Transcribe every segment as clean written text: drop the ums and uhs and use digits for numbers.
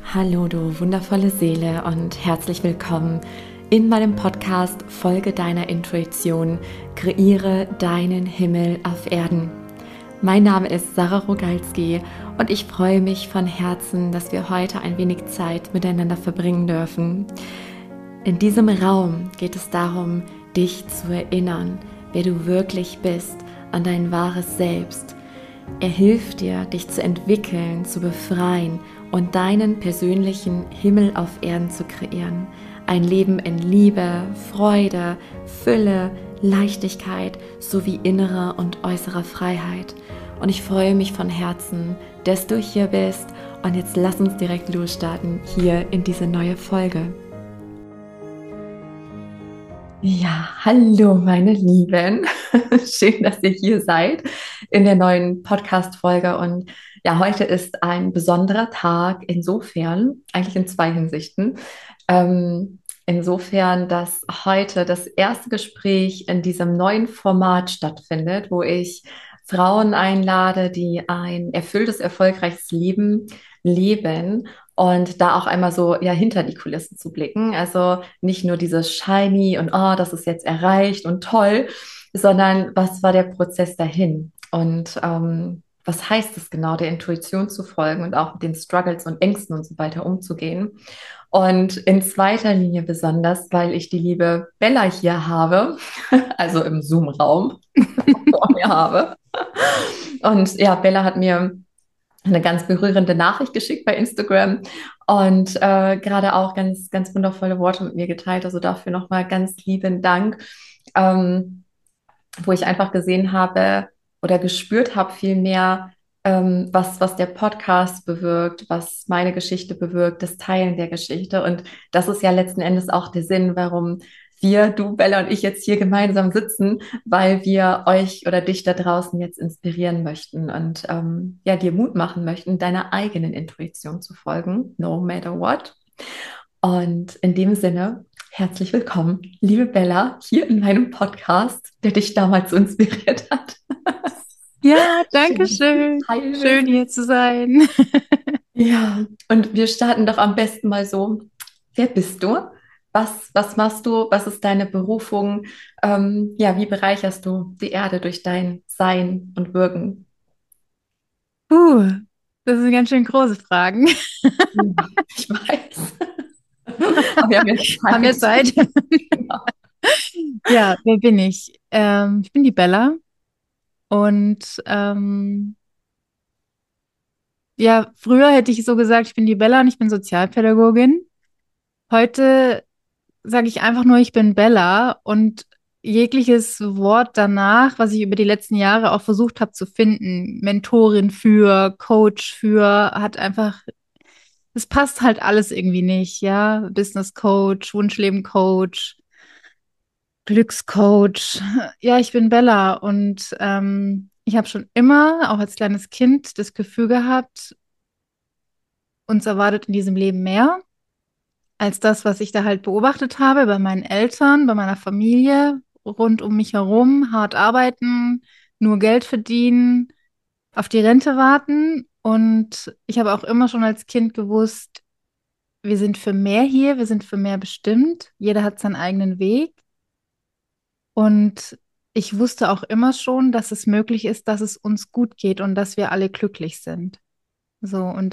Hallo du wundervolle Seele und herzlich willkommen in meinem Podcast Folge deiner Intuition, kreiere deinen Himmel auf Erden. Mein Name ist Sarah Rogalski und ich freue mich von Herzen, dass wir heute ein wenig Zeit miteinander verbringen dürfen. In diesem Raum geht es darum, dich zu erinnern, wer du wirklich bist, an dein wahres Selbst. Er hilft dir, dich zu entwickeln, zu befreien und deinen persönlichen Himmel auf Erden zu kreieren. Ein Leben in Liebe, Freude, Fülle, Leichtigkeit sowie innerer und äußerer Freiheit. Und ich freue mich von Herzen, dass du hier bist. Und jetzt lass uns direkt losstarten hier in diese neue Folge. Ja, hallo meine Lieben. Schön, dass ihr hier seid in der neuen Podcast-Folge. Und ja, heute ist ein besonderer Tag insofern, eigentlich in zwei Hinsichten. Insofern, dass heute das erste Gespräch in diesem neuen Format stattfindet, wo ich Frauen einlade, die ein erfülltes, erfolgreiches Leben leben und da auch einmal so ja hinter die Kulissen zu blicken. Also nicht nur dieses shiny und oh, das ist jetzt erreicht und toll, sondern was war der Prozess dahin? Und was heißt es genau, der Intuition zu folgen und auch mit den Struggles und Ängsten und so weiter umzugehen? Und in zweiter Linie besonders, weil ich die liebe Bella hier habe, also im Zoom-Raum vor mir habe. Und ja, Bella hat mir eine ganz berührende Nachricht geschickt bei Instagram und gerade auch ganz, ganz wundervolle Worte mit mir geteilt. Also dafür nochmal ganz lieben Dank, wo ich einfach gesehen habe oder gespürt habe vielmehr, was der Podcast bewirkt, was meine Geschichte bewirkt, das Teilen der Geschichte. Und das ist ja letzten Endes auch der Sinn, warum wir, du, Bella und ich jetzt hier gemeinsam sitzen, weil wir euch oder dich da draußen jetzt inspirieren möchten und ja, dir Mut machen möchten, deiner eigenen Intuition zu folgen, no matter what. Und in dem Sinne, herzlich willkommen, liebe Bella, hier in meinem Podcast, der dich damals so inspiriert hat. Ja, danke Schön, dass du schön. Teil bist. Schön hier zu sein. Ja, und wir starten doch am besten mal so. Wer bist du? Was machst du? Was ist deine Berufung? Ja, wie bereicherst du die Erde durch dein Sein und Wirken? Das sind ganz schön große Fragen. Ja, ich weiß. Aber wir haben jetzt Haben wir Zeit. Zeit? Genau. Ja, wer bin ich? Ich bin die Bella und ja, früher hätte ich so gesagt, ich bin die Bella und ich bin Sozialpädagogin. Heute sage ich einfach nur, ich bin Bella und jegliches Wort danach, was ich über die letzten Jahre auch versucht habe zu finden, Mentorin für, Coach für, hat einfach, es passt halt alles irgendwie nicht, ja. Business Coach, Wunschleben Coach, Glückscoach. Ja, ich bin Bella und ich habe schon immer, auch als kleines Kind, das Gefühl gehabt, uns erwartet in diesem Leben mehr als das, was ich da halt beobachtet habe bei meinen Eltern, bei meiner Familie, rund um mich herum, hart arbeiten, nur Geld verdienen, auf die Rente warten. Und ich habe auch immer schon als Kind gewusst, wir sind für mehr hier, wir sind für mehr bestimmt. Jeder hat seinen eigenen Weg. Und ich wusste auch immer schon, dass es möglich ist, dass es uns gut geht und dass wir alle glücklich sind. So, und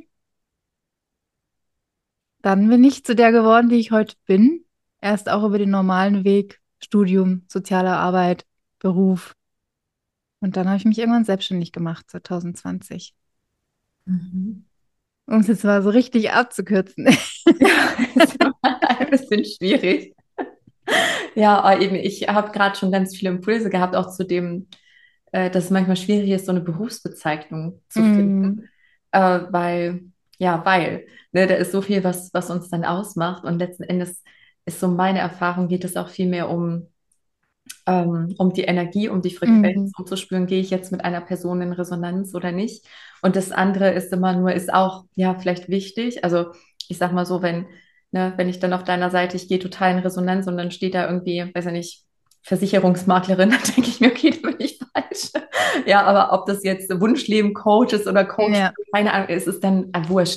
dann bin ich zu der geworden, die ich heute bin. Erst auch über den normalen Weg, Studium, soziale Arbeit, Beruf. Und dann habe ich mich irgendwann selbstständig gemacht, 2020. Mhm. Um es jetzt mal so richtig abzukürzen. Ja, ist ein bisschen schwierig. Ja, aber eben, ich habe gerade schon ganz viele Impulse gehabt, auch zu dem, dass es manchmal schwierig ist, so eine Berufsbezeichnung zu finden. Mm, Weil, ja, weil, ne, da ist so viel, was uns dann ausmacht. Und letzten Endes ist so meine Erfahrung, geht es auch viel mehr um die Energie, um die Frequenz, mm, um zu spüren, gehe ich jetzt mit einer Person in Resonanz oder nicht. Und das andere ist immer nur, ist auch, ja, vielleicht wichtig. Also ich sag mal so, wenn ich dann auf deiner Seite, ich gehe total in Resonanz und dann steht da irgendwie, weiß ich nicht, Versicherungsmaklerin, dann denke ich mir, okay, da bin ich falsch. Ja, aber ob das jetzt Wunschleben Coach ist oder Coach, ja, keine Ahnung, es ist dann wurscht.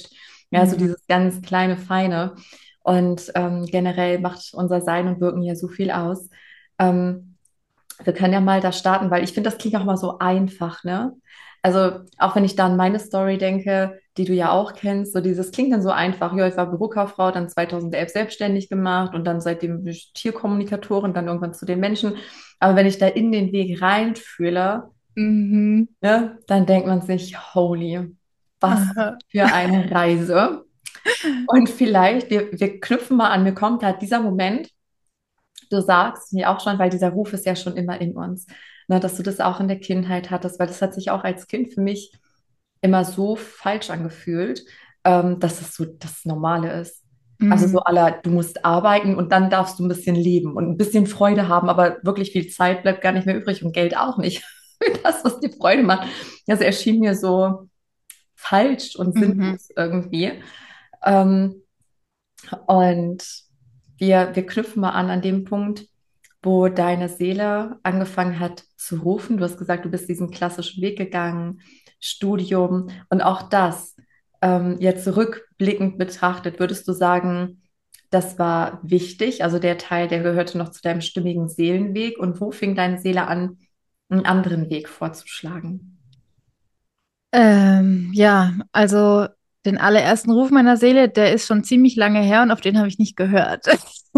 Ja, so Mhm. dieses ganz kleine, feine. Und generell macht unser Sein und Wirken ja so viel aus. Ähm, Wir können ja mal da starten, weil ich finde, das klingt auch mal so einfach, ne? Also auch wenn ich da an meine Story denke, die du ja auch kennst, so dieses klingt dann so einfach. Ja, ich war Bürokauffrau, dann 2011 selbstständig gemacht und dann seitdem bin ich Tierkommunikatorin, dann irgendwann zu den Menschen. Aber wenn ich da in den Weg reinfühle, Mhm. ne, dann denkt man sich, holy, was Aha. für eine Reise. Und vielleicht, wir knüpfen mal an, mir kommt halt dieser Moment, du sagst mir auch schon, weil dieser Ruf ist ja schon immer in uns, ne, dass du das auch in der Kindheit hattest, weil das hat sich auch als Kind für mich immer so falsch angefühlt, dass es so das Normale ist. Also so Mhm. aller, du musst arbeiten und dann darfst du ein bisschen leben und ein bisschen Freude haben, aber wirklich viel Zeit bleibt gar nicht mehr übrig und Geld auch nicht. Für das, was dir Freude macht. Also erschien mir so falsch und Mhm. sinnlos irgendwie. Ähm, und wir knüpfen mal an dem Punkt, wo deine Seele angefangen hat zu rufen. Du hast gesagt, du bist diesen klassischen Weg gegangen, Studium und auch das, jetzt rückblickend betrachtet, würdest du sagen, das war wichtig, also der Teil, der gehörte noch zu deinem stimmigen Seelenweg und wo fing deine Seele an, einen anderen Weg vorzuschlagen? Ja, also den allerersten Ruf meiner Seele, der ist schon ziemlich lange her und auf den habe ich nicht gehört.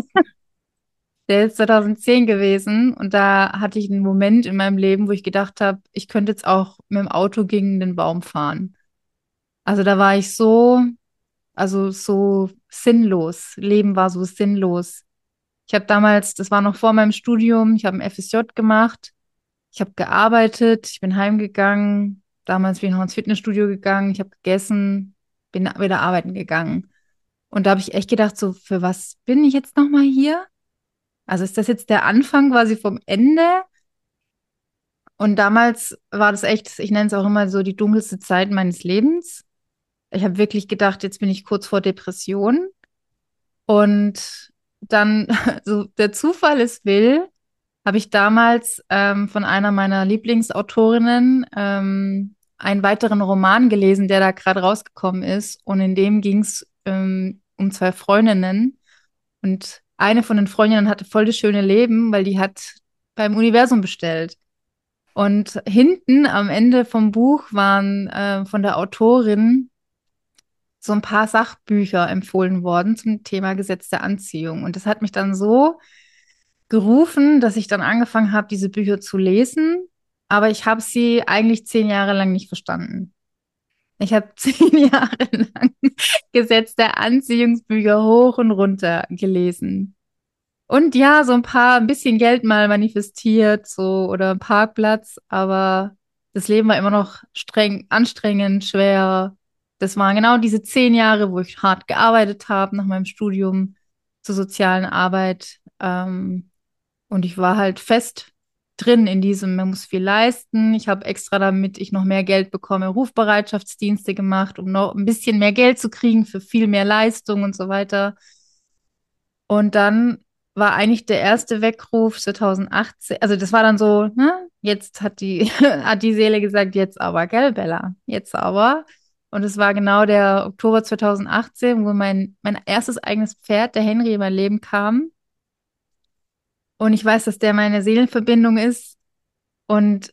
Der ist 2010 gewesen und da hatte ich einen Moment in meinem Leben, wo ich gedacht habe, ich könnte jetzt auch mit dem Auto gegen den Baum fahren. Also da war ich so, also so sinnlos. Leben war so sinnlos. Ich habe damals, das war noch vor meinem Studium, ich habe ein FSJ gemacht, ich habe gearbeitet, ich bin heimgegangen. Damals bin ich noch ins Fitnessstudio gegangen, ich habe gegessen, bin wieder arbeiten gegangen. Und da habe ich echt gedacht, so, für was bin ich jetzt nochmal hier? Also ist das jetzt der Anfang quasi vom Ende? Und damals war das echt, ich nenne es auch immer so die dunkelste Zeit meines Lebens. Ich habe wirklich gedacht, jetzt bin ich kurz vor Depression. Und dann, so der Zufall es will, habe ich damals von einer meiner Lieblingsautorinnen einen weiteren Roman gelesen, der da gerade rausgekommen ist. Und in dem ging es um zwei Freundinnen. Und eine von den Freundinnen hatte voll das schöne Leben, weil die hat beim Universum bestellt. Und hinten am Ende vom Buch waren von der Autorin so ein paar Sachbücher empfohlen worden zum Thema Gesetz der Anziehung. Und das hat mich dann so gerufen, dass ich dann angefangen habe, diese Bücher zu lesen. Aber ich habe sie eigentlich 10 Jahre lang nicht verstanden. Ich habe 10 Jahre lang Gesetz der Anziehungsbücher hoch und runter gelesen. Und ja, so ein bisschen Geld mal manifestiert, so oder ein Parkplatz, aber das Leben war immer noch streng, anstrengend, schwer. Das waren genau diese 10 Jahre, wo ich hart gearbeitet habe nach meinem Studium zur sozialen Arbeit. Und ich war halt fest drin in diesem, man muss viel leisten. Ich habe extra, damit ich noch mehr Geld bekomme, Rufbereitschaftsdienste gemacht, um noch ein bisschen mehr Geld zu kriegen für viel mehr Leistung und so weiter. Und dann war eigentlich der erste Weckruf 2018, also das war dann so, ne, jetzt hat hat die Seele gesagt, jetzt aber, gell, Bella, jetzt aber. Und es war genau der Oktober 2018, wo mein erstes eigenes Pferd, der Henry, in mein Leben kam. Und ich weiß, dass der meine Seelenverbindung ist. Und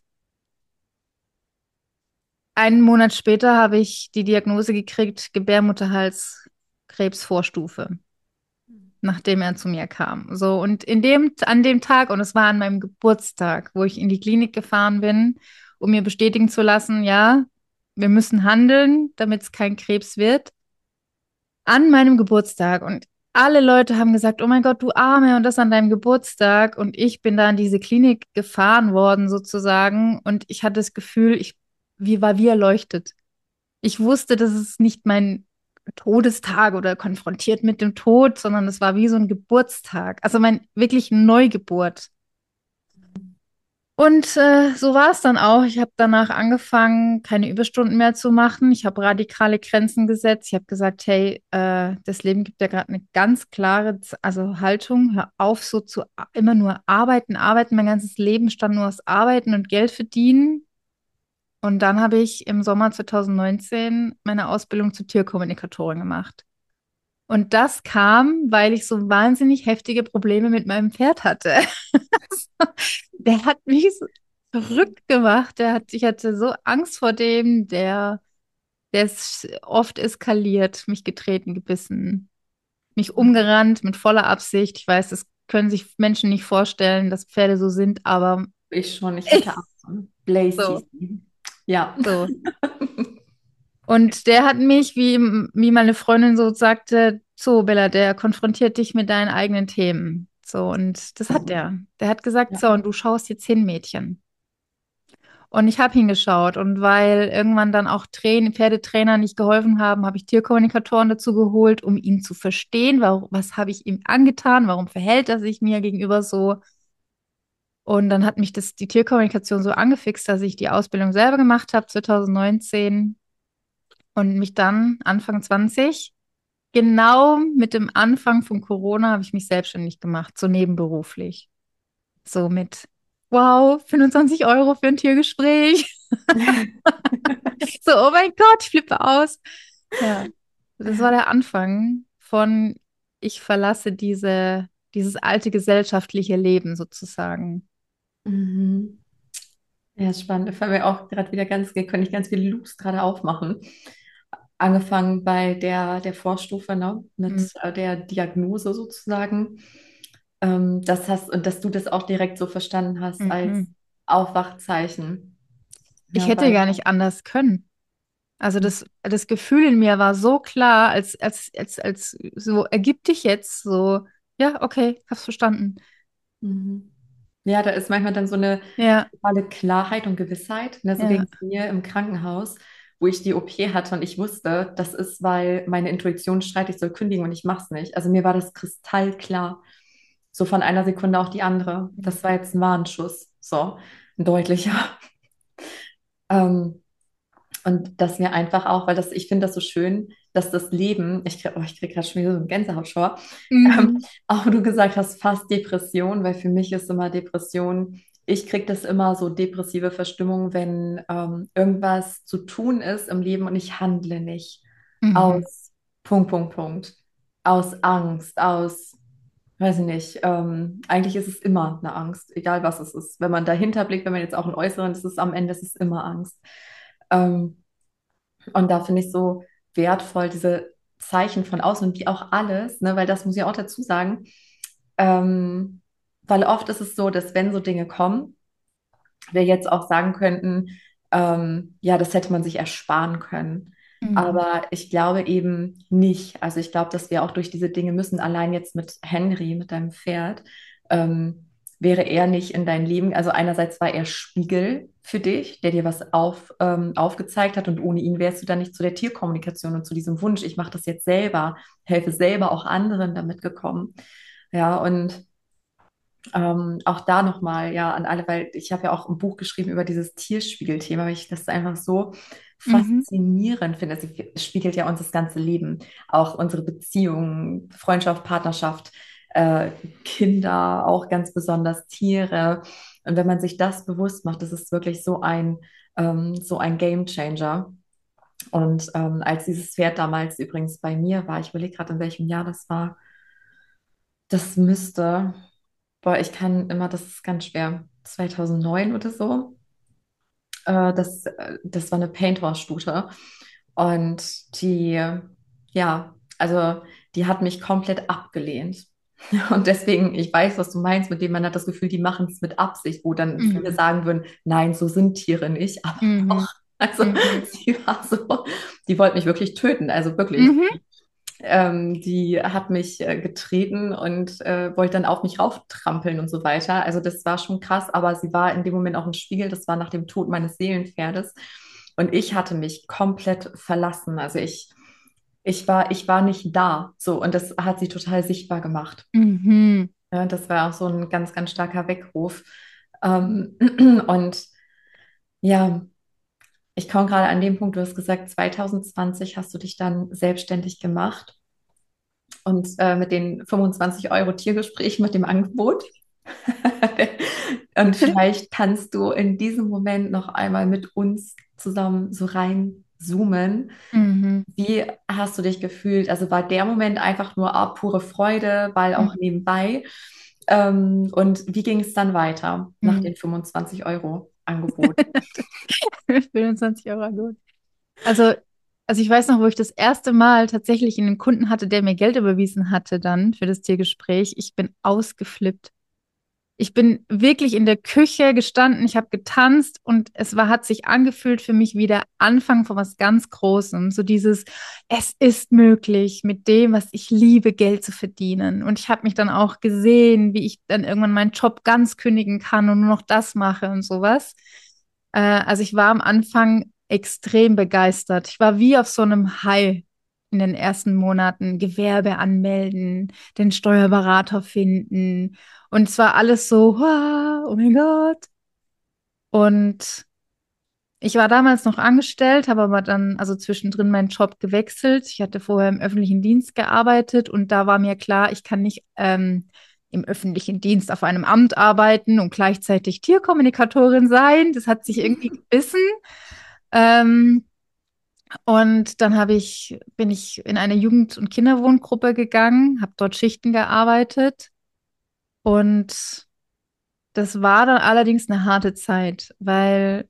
einen Monat später habe ich die Diagnose gekriegt, Gebärmutterhalskrebsvorstufe, nachdem er zu mir kam. So, und an dem Tag, und es war an meinem Geburtstag, wo ich in die Klinik gefahren bin, um mir bestätigen zu lassen, ja, wir müssen handeln, damit es kein Krebs wird, an meinem Geburtstag. Und alle Leute haben gesagt, oh mein Gott, du Arme, und das an deinem Geburtstag. Und ich bin da in diese Klinik gefahren worden, sozusagen. Und ich hatte das Gefühl, war wie erleuchtet. Ich wusste, das ist nicht mein Todestag oder konfrontiert mit dem Tod, sondern es war wie so ein Geburtstag. Also mein wirklich Neugeburt. Und so war es dann auch. Ich habe danach angefangen, keine Überstunden mehr zu machen. Ich habe radikale Grenzen gesetzt. Ich habe gesagt, hey, das Leben gibt ja gerade eine ganz klare, also Haltung. Hör auf, so zu immer nur arbeiten, arbeiten. Mein ganzes Leben stand nur aus Arbeiten und Geld verdienen. Und dann habe ich im Sommer 2019 meine Ausbildung zur Tierkommunikatorin gemacht. Und das kam, weil ich so wahnsinnig heftige Probleme mit meinem Pferd hatte. Der hat mich so verrückt gemacht. Ich hatte so Angst vor dem, der ist oft eskaliert, mich getreten, gebissen, mich umgerannt mit voller Absicht. Ich weiß, das können sich Menschen nicht vorstellen, dass Pferde so sind, aber Ich schon, ich hatte auch so einen Blaze so, hieß die. Ja. so. Und der hat mich, wie meine Freundin so sagte, so, Bella, der konfrontiert dich mit deinen eigenen Themen. So, und das hat der. Der hat gesagt, Ja. so, und du schaust jetzt hin, Mädchen. Und ich habe hingeschaut. Und weil irgendwann dann auch Pferdetrainer nicht geholfen haben, habe ich Tierkommunikatoren dazu geholt, um ihn zu verstehen, was habe ich ihm angetan, warum verhält er sich mir gegenüber so. Und dann hat mich die Tierkommunikation so angefixt, dass ich die Ausbildung selber gemacht habe, 2019. Und mich dann Anfang 20, genau mit dem Anfang von Corona, habe ich mich selbstständig gemacht, so nebenberuflich. So mit, wow, 25 € für ein Tiergespräch. So, oh mein Gott, ich flippe aus. Ja, das war der Anfang von, ich verlasse dieses alte gesellschaftliche Leben sozusagen. Mhm. Ja, spannend. Da fallen mir auch gerade wieder könnte ich ganz viele Loops gerade aufmachen. Angefangen bei der Vorstufe, ne, Mhm. mit der Diagnose sozusagen. Und dass du das auch direkt so verstanden hast als Mhm. Aufwachzeichen. Ich Ja, hätte weil, gar nicht anders können. Also das Gefühl in mir war so klar, als so ergib dich jetzt so, ja, okay, hab's verstanden. mhm. Ja, da ist manchmal dann so eine Ja, totale Klarheit und Gewissheit. Ne? So ging ja. es mir im Krankenhaus, wo ich die OP hatte und ich wusste, das ist, weil meine Intuition schreit, ich soll kündigen und ich mache es nicht. Also mir war das kristallklar. So von einer Sekunde auf die andere. Das war jetzt ein Warnschuss. So, ein deutlicher. Ähm, und dass mir einfach auch, ich finde das so schön, dass das Leben, ich krieg gerade schon wieder so einen Gänsehautschauer, ähm, Mhm. auch wo du gesagt hast, fast Depression, weil für mich ist immer Depression, ich kriege das immer so depressive Verstimmung, wenn irgendwas zu tun ist im Leben und ich handle nicht. Mhm. Aus Punkt, Punkt, Punkt. Aus Angst, weiß ich nicht, eigentlich ist es immer eine Angst, egal was es ist. Wenn man dahinter blickt, wenn man jetzt auch einen äußeren, das ist am Ende, es ist immer Angst. Ähm, und da finde ich so wertvoll diese Zeichen von außen und wie auch alles, ne, weil das muss ich auch dazu sagen, ähm, weil oft ist es so, dass wenn so Dinge kommen, wir jetzt auch sagen könnten, ja, das hätte man sich ersparen können. Mhm. Aber ich glaube eben nicht. Also ich glaube, dass wir auch durch diese Dinge müssen, allein jetzt mit Henry, mit deinem Pferd, wäre er nicht in dein Leben. Also einerseits war er Spiegel für dich, der dir was aufgezeigt hat und ohne ihn wärst du dann nicht zu der Tierkommunikation und zu diesem Wunsch, ich mache das jetzt selber, helfe selber auch anderen damit gekommen. Ja, und auch da nochmal, ja, an alle, weil ich habe ja auch ein Buch geschrieben über dieses Tierspiegelthema, weil ich das einfach so Mhm. faszinierend finde. Es spiegelt ja uns das ganze Leben, auch unsere Beziehungen, Freundschaft, Partnerschaft, äh, Kinder, auch ganz besonders Tiere. Und wenn man sich das bewusst macht, das ist wirklich so ein Game Changer. Und als dieses Pferd damals übrigens bei mir war, ich überlege gerade, in welchem Jahr das war, das müsste. Boah, das ist ganz schwer. 2009 oder so. Das war eine Paintball-Stute. Und ja, also die hat mich komplett abgelehnt. Und deswegen, ich weiß, was du meinst, mit dem man hat das Gefühl, die machen es mit Absicht, wo dann viele Mhm. sagen würden, nein, so sind Tiere nicht, aber Mhm. doch. Also Mhm. sie war so, die wollte mich wirklich töten, also wirklich. Mhm. Die hat mich getreten und wollte dann auf mich rauftrampeln und so weiter. Also das war schon krass, aber sie war in dem Moment auch ein Spiegel. Das war nach dem Tod meines Seelenpferdes. Und ich hatte mich komplett verlassen. Ich war nicht da. So, und das hat sie total sichtbar gemacht. Mhm. Ja, das war auch so ein ganz, ganz starker Weckruf. Und ja, ich komme gerade an dem Punkt, du hast gesagt, 2020 hast du dich dann selbstständig gemacht. Und mit den 25 € Tiergespräch mit dem Angebot. Und vielleicht kannst du in diesem Moment noch einmal mit uns zusammen so reinzoomen. Mhm. Wie hast du dich gefühlt? Also war der Moment einfach nur pure Freude, weil auch nebenbei? Und wie ging es dann weiter nach Mhm. den 25 € Angebot? 25 € gut. Also, also ich weiß noch, wo ich das erste Mal tatsächlich einen Kunden hatte, der mir Geld überwiesen hatte dann für das Tiergespräch. Ich bin ausgeflippt. Ich bin wirklich in der Küche gestanden, ich habe getanzt und hat sich angefühlt für mich wie der Anfang von was ganz Großem. So dieses, es ist möglich, mit dem, was ich liebe, Geld zu verdienen. Und ich habe mich dann auch gesehen, wie ich dann irgendwann meinen Job ganz kündigen kann und nur noch das mache und sowas. Also ich war am Anfang extrem begeistert. Ich war wie auf so einem High in den ersten Monaten. Gewerbe anmelden, den Steuerberater finden. Und es war alles so, wow, oh mein Gott. Und ich war damals noch angestellt, habe aber dann also zwischendrin meinen Job gewechselt. Ich hatte vorher im öffentlichen Dienst gearbeitet und da war mir klar, ich kann nicht im öffentlichen Dienst auf einem Amt arbeiten und gleichzeitig Tierkommunikatorin sein. Das hat sich irgendwie gebissen. Ähm, und dann bin ich in eine Jugend- und Kinderwohngruppe gegangen, habe dort Schichten gearbeitet und das war dann allerdings eine harte Zeit, weil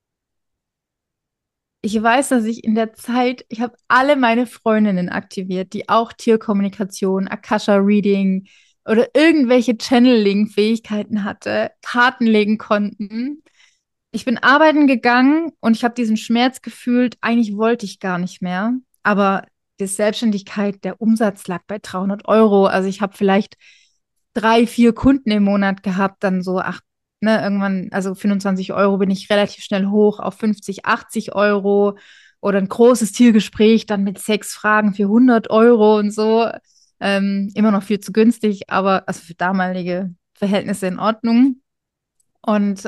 ich weiß, dass ich in der Zeit, ich habe alle meine Freundinnen aktiviert, die auch Tierkommunikation, Akasha Reading oder irgendwelche Channeling-Fähigkeiten hatte, Karten legen konnten. Ich bin arbeiten gegangen und ich habe diesen Schmerz gefühlt, eigentlich wollte ich gar nicht mehr. Aber die Selbstständigkeit, der Umsatz lag bei 300 €. Also ich habe vielleicht 3, 4 Kunden im Monat gehabt, dann so, ach, ne, irgendwann, also 25 € bin ich relativ schnell hoch auf 50, 80 € oder ein großes Tiergespräch dann mit 6 Fragen für 100 € und so. Immer noch viel zu günstig, aber also für damalige Verhältnisse in Ordnung. Und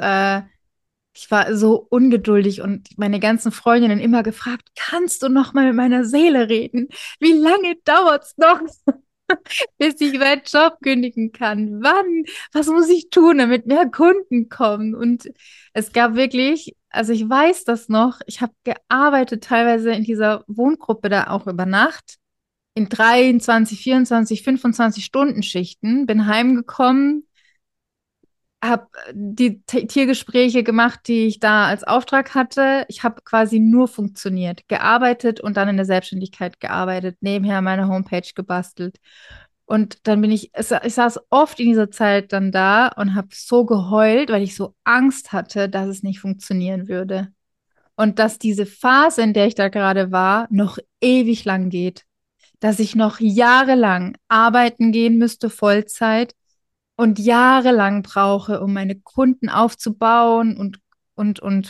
ich war so ungeduldig und meine ganzen Freundinnen immer gefragt, kannst du noch mal mit meiner Seele reden? Wie lange dauert's noch, bis ich meinen Job kündigen kann? Wann? Was muss ich tun, damit mehr Kunden kommen? Und es gab wirklich, also ich weiß das noch, ich habe gearbeitet teilweise in dieser Wohngruppe da auch über Nacht in 23, 24, 25 Stunden Schichten, bin heimgekommen, habe die Tiergespräche gemacht, die ich da als Auftrag hatte. Ich habe quasi nur funktioniert, gearbeitet und dann in der Selbstständigkeit gearbeitet, nebenher meine Homepage gebastelt. Und dann ich saß oft in dieser Zeit dann da und habe so geheult, weil ich so Angst hatte, dass es nicht funktionieren würde. Und dass diese Phase, in der ich da gerade war, noch ewig lang geht. Dass ich noch jahrelang arbeiten gehen müsste, Vollzeit, und jahrelang brauche, um meine Kunden aufzubauen und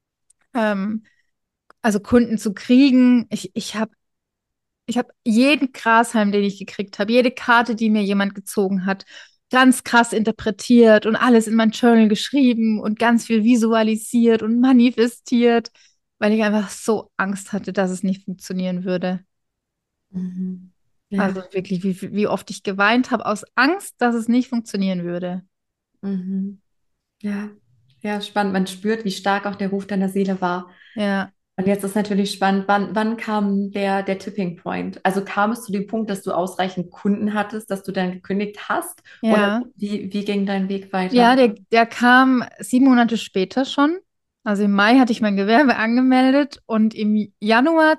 ähm, also Kunden zu kriegen. Ich hab jeden Grashalm, den ich gekriegt habe, jede Karte, die mir jemand gezogen hat, ganz krass interpretiert und alles in mein Journal geschrieben und ganz viel visualisiert und manifestiert, weil ich einfach so Angst hatte, dass es nicht funktionieren würde. Mhm. Ja. Also wirklich, wie oft ich geweint habe aus Angst, dass es nicht funktionieren würde. Mhm. Ja. Ja, spannend. Man spürt, wie stark auch der Ruf deiner Seele war. Ja, Und jetzt ist natürlich spannend, wann kam der Tipping Point? Also kam es zu dem Punkt, dass du ausreichend Kunden hattest, dass du dann gekündigt hast? Oder ja. wie ging dein Weg weiter? Ja, der kam 7 Monate später schon. Also im Mai hatte ich mein Gewerbe angemeldet und im Januar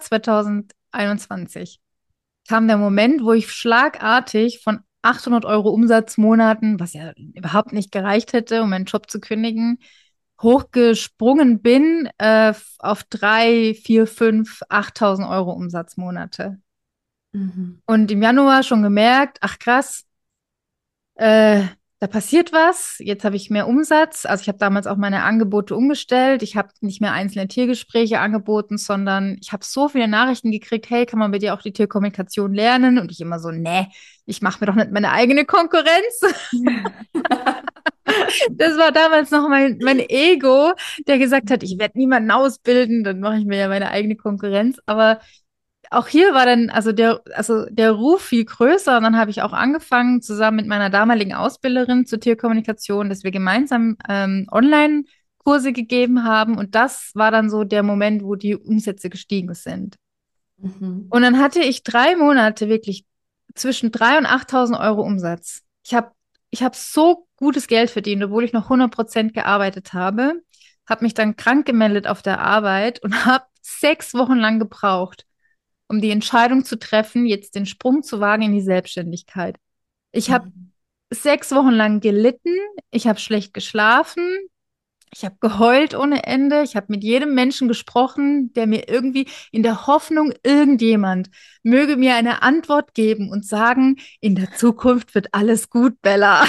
2021 kam der Moment, wo ich schlagartig von 800 € Umsatzmonaten, was ja überhaupt nicht gereicht hätte, um meinen Job zu kündigen, hochgesprungen bin auf 3, 4, 5, 8.000 € Umsatzmonate. Mhm. Und im Januar schon gemerkt, ach krass, äh, da passiert was. Jetzt habe ich mehr Umsatz. Also ich habe damals auch meine Angebote umgestellt. Ich habe nicht mehr einzelne Tiergespräche angeboten, sondern ich habe so viele Nachrichten gekriegt, hey, kann man bei dir auch die Tierkommunikation lernen? Und ich immer so, nee, ich mache mir doch nicht meine eigene Konkurrenz. Das war damals noch mein Ego, der gesagt hat, ich werde niemanden ausbilden, dann mache ich mir ja meine eigene Konkurrenz. Aber auch hier war dann also der Ruf viel größer und dann habe ich auch angefangen, zusammen mit meiner damaligen Ausbilderin zur Tierkommunikation, dass wir gemeinsam Kurse gegeben haben und das war dann so der Moment, wo die Umsätze gestiegen sind. Mhm. Und dann hatte ich 3 Monate wirklich zwischen 3.000 und 8.000 Euro Umsatz. Ich hab so gutes Geld verdient, obwohl ich noch 100% gearbeitet habe. Habe mich dann krank gemeldet auf der Arbeit und habe 6 Wochen lang gebraucht, um die Entscheidung zu treffen, jetzt den Sprung zu wagen in die Selbstständigkeit. Ich habe Mhm. 6 Wochen lang gelitten, ich habe schlecht geschlafen, ich habe geheult ohne Ende. Ich habe mit jedem Menschen gesprochen, der mir irgendwie in der Hoffnung, irgendjemand möge mir eine Antwort geben und sagen, in der Zukunft wird alles gut, Bella.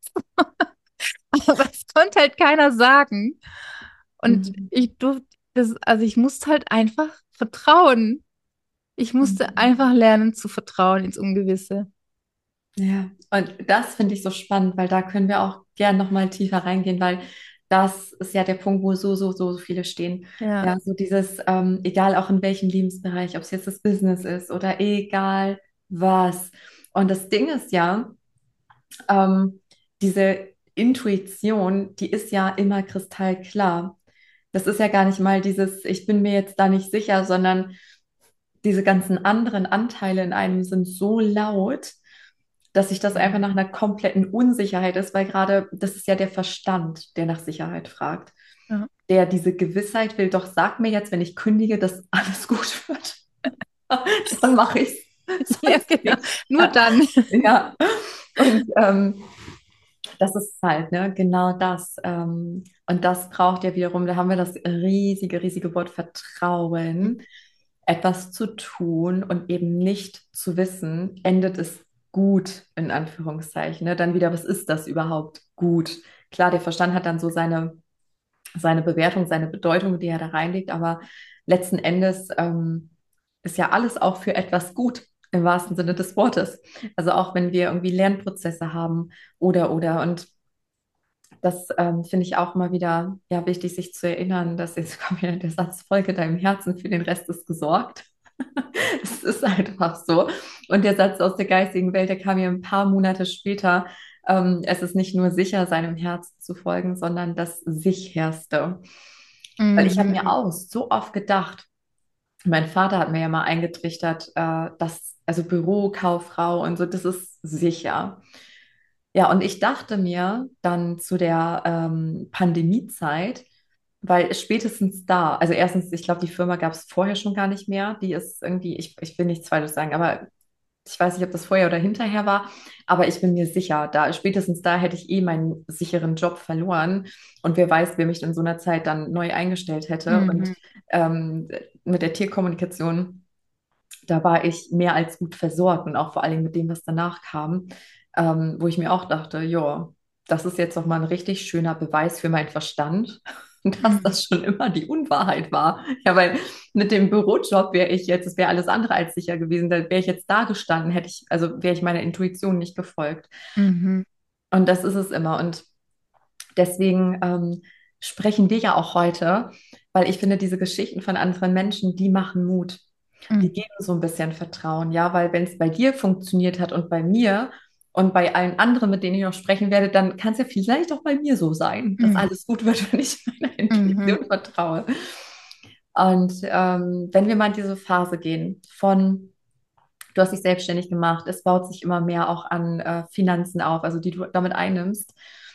Aber es konnte halt keiner sagen. Und Mhm. ich durfte also ich musste halt einfach vertrauen. Ich musste Mhm. einfach lernen zu vertrauen ins Ungewisse. Ja, und das finde ich so spannend, weil da können wir auch gern nochmal tiefer reingehen, weil das ist ja der Punkt, wo so viele stehen. Ja. Ja, so dieses, egal auch in welchem Lebensbereich, ob es jetzt das Business ist oder egal was. Und das Ding ist ja, ähm, diese Intuition, die ist ja immer kristallklar. Das ist ja gar nicht mal dieses, ich bin mir jetzt da nicht sicher, sondern diese ganzen anderen Anteile in einem sind so laut, dass sich das einfach nach einer kompletten Unsicherheit ist, weil gerade das ist ja der Verstand, der nach Sicherheit fragt, Ja. der diese Gewissheit will, doch sag mir jetzt, wenn ich kündige, dass alles gut wird. Dann mache ich es, Ja, sonst genau. nicht. Nur dann. Ja, und das ist halt, ne, genau das. Und das braucht ja wiederum, da haben wir das riesige Wort Vertrauen, etwas zu tun und eben nicht zu wissen, endet es gut, in Anführungszeichen. Ne? Dann wieder, was ist das überhaupt gut? Klar, der Verstand hat dann so seine Bewertung, seine Bedeutung, die er da reinlegt, aber letzten Endes ist ja alles auch für etwas gut, im wahrsten Sinne des Wortes. Also auch wenn wir irgendwie Lernprozesse haben oder. Und das finde ich auch immer wieder ja, wichtig, sich zu erinnern, dass jetzt kommt ja der Satz, folge deinem Herzen, für den Rest ist gesorgt. Es ist einfach so. Und der Satz aus der geistigen Welt, der kam mir ein paar Monate später. Es ist nicht nur sicher, seinem Herzen zu folgen, sondern das Sicherste. Weil ich habe mir Mhm. auch so oft gedacht, mein Vater hat mir ja mal eingetrichtert, dass, also Bürokauffrau und so, das ist sicher. Ja, und ich dachte mir dann zu der Pandemiezeit, weil spätestens da, also erstens, ich glaube, die Firma gab es vorher schon gar nicht mehr. Die ist irgendwie, ich will nichts Falsches sagen, aber ich weiß nicht, ob das vorher oder hinterher war, aber ich bin mir sicher, da spätestens da hätte ich eh meinen sicheren Job verloren. Und wer weiß, wer mich in so einer Zeit dann neu eingestellt hätte. Und Mhm. ähm, mit der Tierkommunikation, da war ich mehr als gut versorgt und auch vor allem mit dem, was danach kam, wo ich mir auch dachte, ja, das ist jetzt doch mal ein richtig schöner Beweis für meinen Verstand, dass Mhm. das schon immer die Unwahrheit war. Ja, weil mit dem Bürojob wäre ich jetzt, es wäre alles andere als sicher gewesen. Da wäre ich jetzt da gestanden, hätte ich, also wäre ich meiner Intuition nicht gefolgt. Mhm. Und das ist es immer. Und deswegen sprechen wir ja auch heute, weil ich finde, diese Geschichten von anderen Menschen, die machen Mut. Die Mhm. geben so ein bisschen Vertrauen, ja, weil wenn es bei dir funktioniert hat und bei mir und bei allen anderen, mit denen ich noch sprechen werde, dann kann es ja vielleicht auch bei mir so sein, dass Mhm. alles gut wird, wenn ich meiner Mhm. Intuition vertraue. Und wenn wir mal in diese Phase gehen von, du hast dich selbstständig gemacht, es baut sich immer mehr auch an Finanzen auf, also die du damit einnimmst.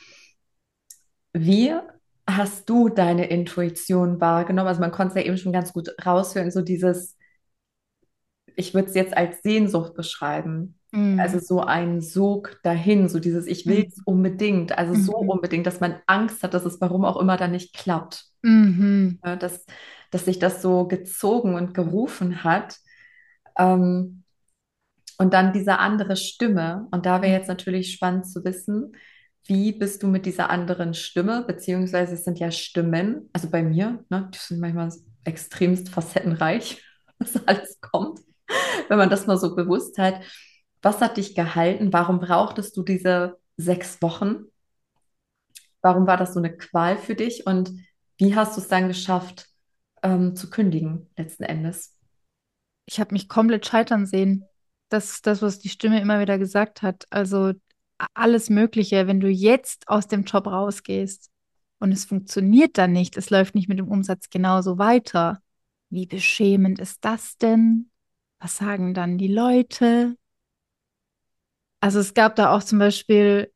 Wie hast du deine Intuition wahrgenommen? Also man konnte es ja eben schon ganz gut raushören, so dieses, ich würde es jetzt als Sehnsucht beschreiben. Also Mhm. so ein Sog dahin, so dieses, ich will es Mhm. unbedingt, also so Mhm. unbedingt, dass man Angst hat, dass es warum auch immer dann nicht klappt. Mhm. Ja, dass sich das so gezogen und gerufen hat. Ähm, und dann diese andere Stimme. Und da wäre jetzt natürlich spannend zu wissen, wie bist du mit dieser anderen Stimme, beziehungsweise es sind ja Stimmen, also bei mir, ne, die sind manchmal extremst facettenreich, was alles kommt, wenn man das mal so bewusst hat. Was hat dich gehalten? Warum brauchtest du diese 6 Wochen? Warum war das so eine Qual für dich? Und wie hast du es dann geschafft, zu kündigen, letzten Endes? Ich habe mich komplett scheitern sehen. Das ist das, was die Stimme immer wieder gesagt hat. Also alles Mögliche, wenn du jetzt aus dem Job rausgehst und es funktioniert dann nicht, es läuft nicht mit dem Umsatz genauso weiter. Wie beschämend ist das denn? Was sagen dann die Leute? Also es gab da auch zum Beispiel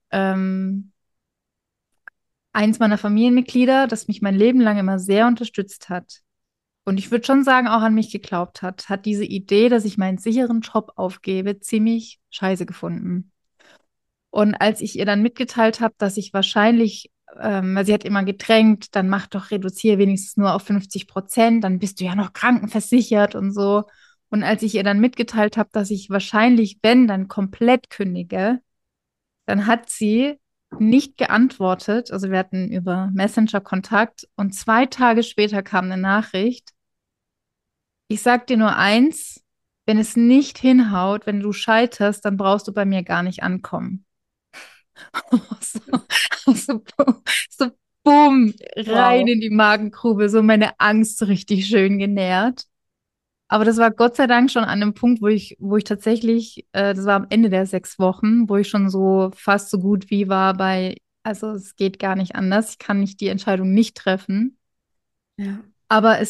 eins meiner Familienmitglieder, das mich mein Leben lang immer sehr unterstützt hat. Und ich würde schon sagen, auch an mich geglaubt hat diese Idee, dass ich meinen sicheren Job aufgebe, ziemlich scheiße gefunden. Und als ich ihr dann mitgeteilt habe, dass ich wahrscheinlich, weil sie hat immer gedrängt, dann mach doch, reduziere wenigstens nur auf 50%, dann bist du ja noch krankenversichert und so. Und als ich ihr dann mitgeteilt habe, dass ich wahrscheinlich, wenn, dann komplett kündige, dann hat sie nicht geantwortet. Also wir hatten über Messenger Kontakt und 2 Tage später kam eine Nachricht. Ich sag dir nur eins, wenn es nicht hinhaut, wenn du scheiterst, dann brauchst du bei mir gar nicht ankommen. So, so, so bumm, rein Wow. in die Magengrube, so meine Angst so richtig schön genährt. Aber das war Gott sei Dank schon an einem Punkt, wo ich tatsächlich, das war am Ende der 6 Wochen, wo ich schon so fast so gut wie war also es geht gar nicht anders. Ich kann nicht die Entscheidung nicht treffen. Ja. Aber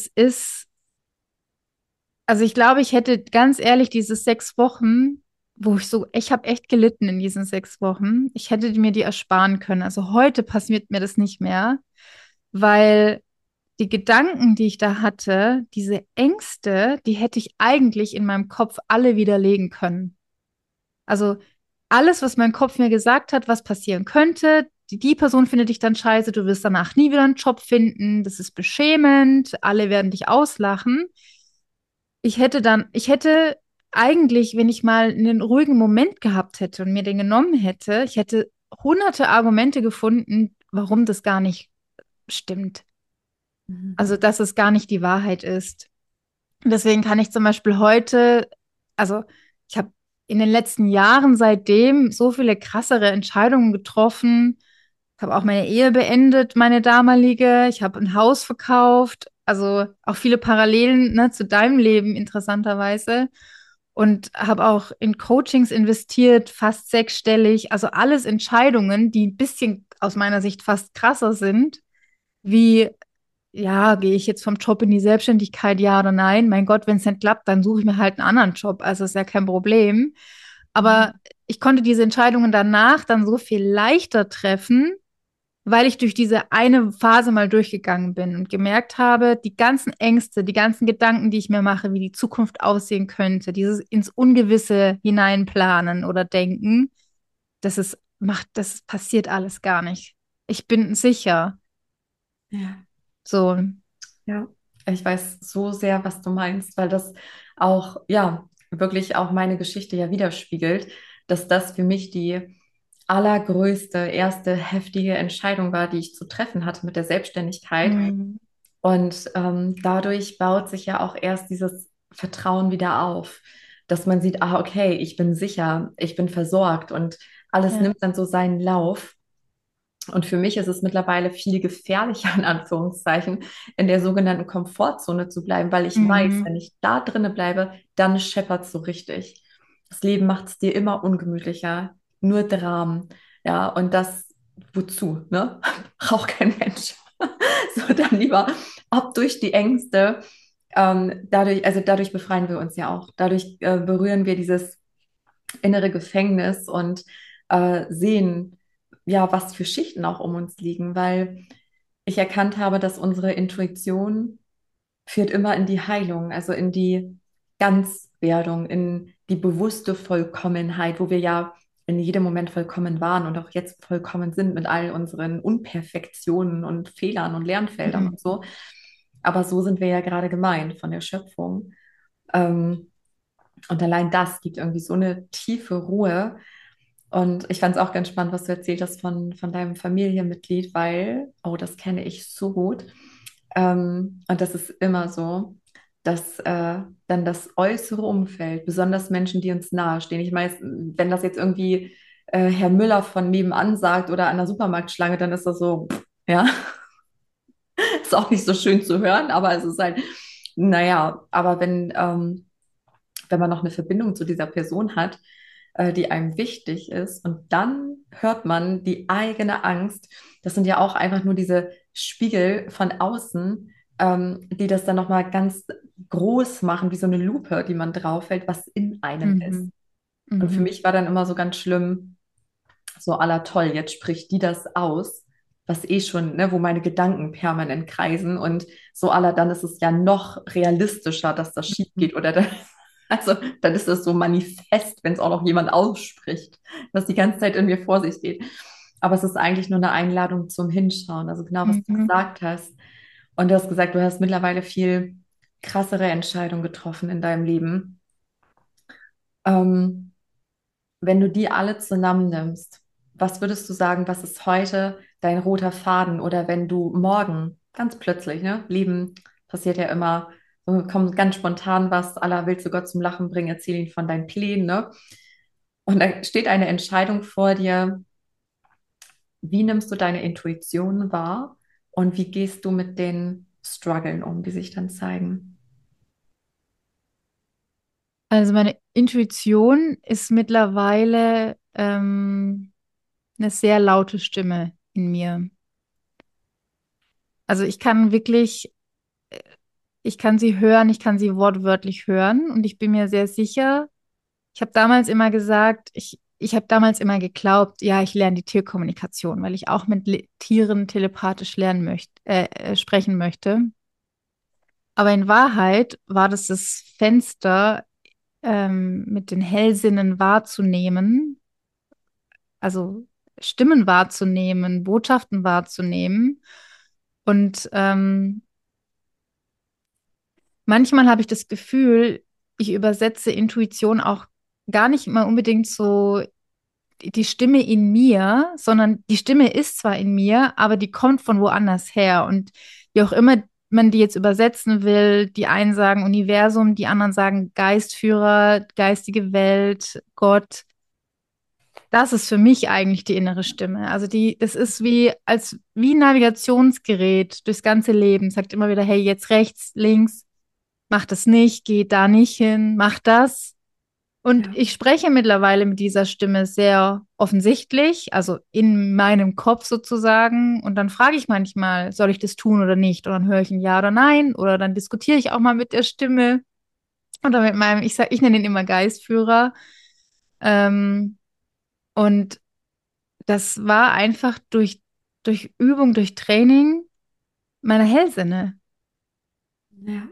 also ich glaube, ich hätte ganz ehrlich diese 6 Wochen, ich habe echt gelitten in diesen 6 Wochen. Ich hätte mir die ersparen können. Also heute passiert mir das nicht mehr, weil die Gedanken, die ich da hatte, diese Ängste, die hätte ich eigentlich in meinem Kopf alle widerlegen können. Also alles, was mein Kopf mir gesagt hat, was passieren könnte, die Person findet dich dann scheiße, du wirst danach nie wieder einen Job finden, das ist beschämend, alle werden dich auslachen. Ich hätte eigentlich, wenn ich mal einen ruhigen Moment gehabt hätte und mir den genommen hätte, ich hätte hunderte Argumente gefunden, warum das gar nicht stimmt. Mhm. Also, dass es gar nicht die Wahrheit ist. Deswegen kann ich zum Beispiel heute, also ich habe in den letzten Jahren seitdem so viele krassere Entscheidungen getroffen. Ich habe auch meine Ehe beendet, meine damalige. Ich habe ein Haus verkauft. Also auch viele Parallelen, ne, zu deinem Leben interessanterweise. Und habe auch in Coachings investiert, fast sechsstellig. Also alles Entscheidungen, die ein bisschen aus meiner Sicht fast krasser sind, wie ja, gehe ich jetzt vom Job in die Selbstständigkeit, ja oder nein? Mein Gott, wenn es nicht klappt, dann suche ich mir halt einen anderen Job. Also ist ja kein Problem. Aber ich konnte diese Entscheidungen danach dann so viel leichter treffen, weil ich durch diese eine Phase mal durchgegangen bin und gemerkt habe, die ganzen Ängste, die ganzen Gedanken, die ich mir mache, wie die Zukunft aussehen könnte, dieses ins Ungewisse hineinplanen oder denken, das passiert alles gar nicht. Ich bin sicher. Ja. So, Ja, ich weiß so sehr, was du meinst, weil das auch, ja, wirklich auch meine Geschichte ja widerspiegelt, dass das für mich die allergrößte, erste heftige Entscheidung war, die ich zu treffen hatte mit der Selbstständigkeit. mm, Und dadurch baut sich ja auch erst dieses Vertrauen wieder auf, dass man sieht, ah, okay, ich bin sicher, ich bin versorgt und alles ja. nimmt dann so seinen Lauf. Und für mich ist es mittlerweile viel gefährlicher, in Anführungszeichen, in der sogenannten Komfortzone zu bleiben, weil ich weiß, Mhm. wenn ich da drinne bleibe, dann scheppert es so richtig. Das Leben macht es dir immer ungemütlicher, nur Dramen. Ja, und das wozu, ne? Braucht kein Mensch. So, dann lieber ob durch die Ängste, dadurch befreien wir uns ja auch. Dadurch berühren wir dieses innere Gefängnis und sehen, ja, was für Schichten auch um uns liegen, weil ich erkannt habe, dass unsere Intuition führt immer in die Heilung, also in die Ganzwerdung, in die bewusste Vollkommenheit, wo wir ja in jedem Moment vollkommen waren und auch jetzt vollkommen sind mit all unseren Unperfektionen und Fehlern und Lernfeldern Mhm. und so. Aber so sind wir ja gerade gemeint von der Schöpfung. Ähm, und allein das gibt irgendwie so eine tiefe Ruhe. Und ich fand es auch ganz spannend, was du erzählt hast von deinem Familienmitglied, weil, oh, das kenne ich so gut. Und das ist immer so, dass dann das äußere Umfeld, besonders Menschen, die uns nahestehen, ich meine, wenn das jetzt irgendwie Herr Müller von nebenan sagt oder an der Supermarktschlange, dann ist das so, ja, ist auch nicht so schön zu hören, aber es ist halt, naja, aber wenn man noch eine Verbindung zu dieser Person hat, die einem wichtig ist. Und dann hört man die eigene Angst. Das sind ja auch einfach nur diese Spiegel von außen, die das dann nochmal ganz groß machen, wie so eine Lupe, die man draufhält, was in einem ist. Mhm. Und für Mhm. mich war dann immer so ganz schlimm, so à la toll, jetzt spricht die das aus, was eh schon, ne, wo meine Gedanken permanent kreisen und so à la dann ist es ja noch realistischer, dass das schief Mhm. geht oder da, also dann ist das so manifest, wenn es auch noch jemand ausspricht, was die ganze Zeit in mir vor sich geht. Aber es ist eigentlich nur eine Einladung zum Hinschauen, also genau, was du Mhm. gesagt hast. Und du hast gesagt, du hast mittlerweile viel krassere Entscheidungen getroffen in deinem Leben. Ähm, Wenn du die alle zusammennimmst, was würdest du sagen, was ist heute dein roter Faden? Oder wenn du morgen, ganz plötzlich, ne? Leben passiert ja immer, so kommt ganz spontan was, Allah willst du Gott zum Lachen bringen, erzähl ihn von deinen Plänen, ne? Und da steht eine Entscheidung vor dir, wie nimmst du deine Intuition wahr und wie gehst du mit den Struggeln um, die sich dann zeigen? Also meine Intuition ist mittlerweile eine sehr laute Stimme in mir. Also ich kann sie hören, ich kann sie wortwörtlich hören und ich bin mir sehr sicher. Ich habe damals immer gesagt, ich habe damals immer geglaubt, ja, ich lerne die Tierkommunikation, weil ich auch mit Tieren telepathisch sprechen möchte. Aber in Wahrheit war das Fenster, mit den Hellsinnen wahrzunehmen, also Stimmen wahrzunehmen, Botschaften wahrzunehmen. Und manchmal habe ich das Gefühl, ich übersetze Intuition auch gar nicht mal unbedingt so die Stimme in mir, sondern die Stimme ist zwar in mir, aber die kommt von woanders her. Und wie auch immer man die jetzt übersetzen will, die einen sagen Universum, die anderen sagen Geistführer, geistige Welt, Gott. Das ist für mich eigentlich die innere Stimme. Also das ist wie ein Navigationsgerät durchs ganze Leben. Sagt immer wieder, hey, jetzt rechts, links, mach das nicht, geh da nicht hin, mach das. Und Ja, ich spreche mittlerweile mit dieser Stimme sehr offensichtlich, also in meinem Kopf sozusagen. Und dann frage ich manchmal, soll ich das tun oder nicht? Und dann höre ich ein Ja oder Nein. Oder dann diskutiere ich auch mal mit der Stimme oder mit ich nenne ihn immer Geistführer. Ähm, und das war einfach durch Übung, durch Training meiner Hellsinne. ja.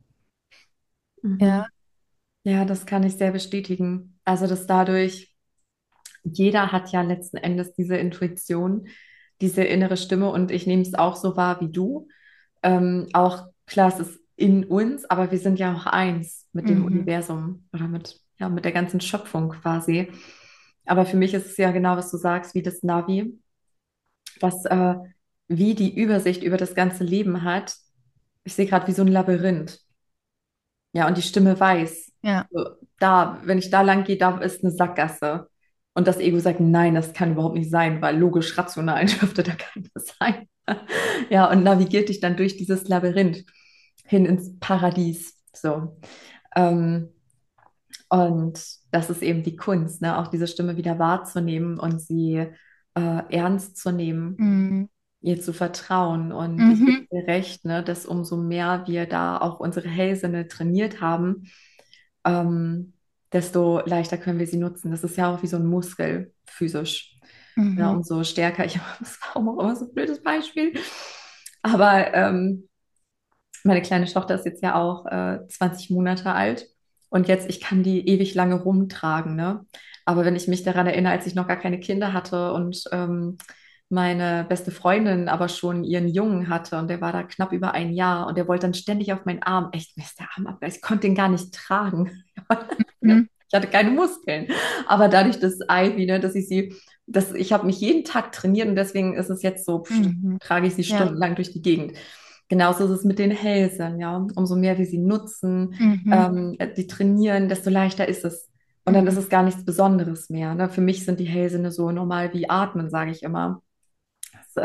Ja. Mhm. Ja, das kann ich sehr bestätigen. Also, dass dadurch, jeder hat ja letzten Endes diese Intuition, diese innere Stimme und ich nehme es auch so wahr wie du. Auch klar, es ist in uns, aber wir sind ja auch eins mit dem Mhm. Universum oder ja, mit der ganzen Schöpfung quasi. Aber für mich ist es ja genau, was du sagst, wie das Navi, was wie die Übersicht über das ganze Leben hat. Ich sehe gerade wie so ein Labyrinth. Ja, und die Stimme weiß, Ja. so, da, wenn ich da lang gehe, da ist eine Sackgasse. Und das Ego sagt, nein, das kann überhaupt nicht sein, weil logisch, rational dürfte da keiner sein. Ja, und navigiert dich dann durch dieses Labyrinth hin ins Paradies. So. Ähm, und das ist eben die Kunst, ne? Auch diese Stimme wieder wahrzunehmen und sie ernst zu nehmen, Mhm. ihr zu vertrauen. Und ich gebe Mhm. dir recht, ne, dass umso mehr wir da auch unsere Hellsinne trainiert haben, ähm, desto leichter können wir sie nutzen. Das ist ja auch wie so ein Muskel, physisch. Ja, Mhm. umso stärker ich, das war auch immer so ein blödes Beispiel. Aber meine kleine Tochter ist jetzt ja auch 20 Monate alt und jetzt, ich kann die ewig lange rumtragen, ne? Aber wenn ich mich daran erinnere, als ich noch gar keine Kinder hatte und meine beste Freundin aber schon ihren Jungen hatte und der war da knapp über ein Jahr und der wollte dann ständig auf meinen Arm. Echt, mir ist der Arm abgerissen. Ich konnte den gar nicht tragen. Mhm. Ich hatte keine Muskeln. Aber dadurch, dass Ivy, ne, ich habe mich jeden Tag trainiert und deswegen ist es jetzt so, Mhm. trage ich sie Ja. stundenlang durch die Gegend. Genauso ist es mit den Hälsern, ja. Umso mehr wir sie nutzen, Mhm. die trainieren, desto leichter ist es. Und dann ist Mhm. es gar nichts Besonderes mehr. Ne? Für mich sind die Hellsinne so normal wie Atmen, sage ich immer. Das,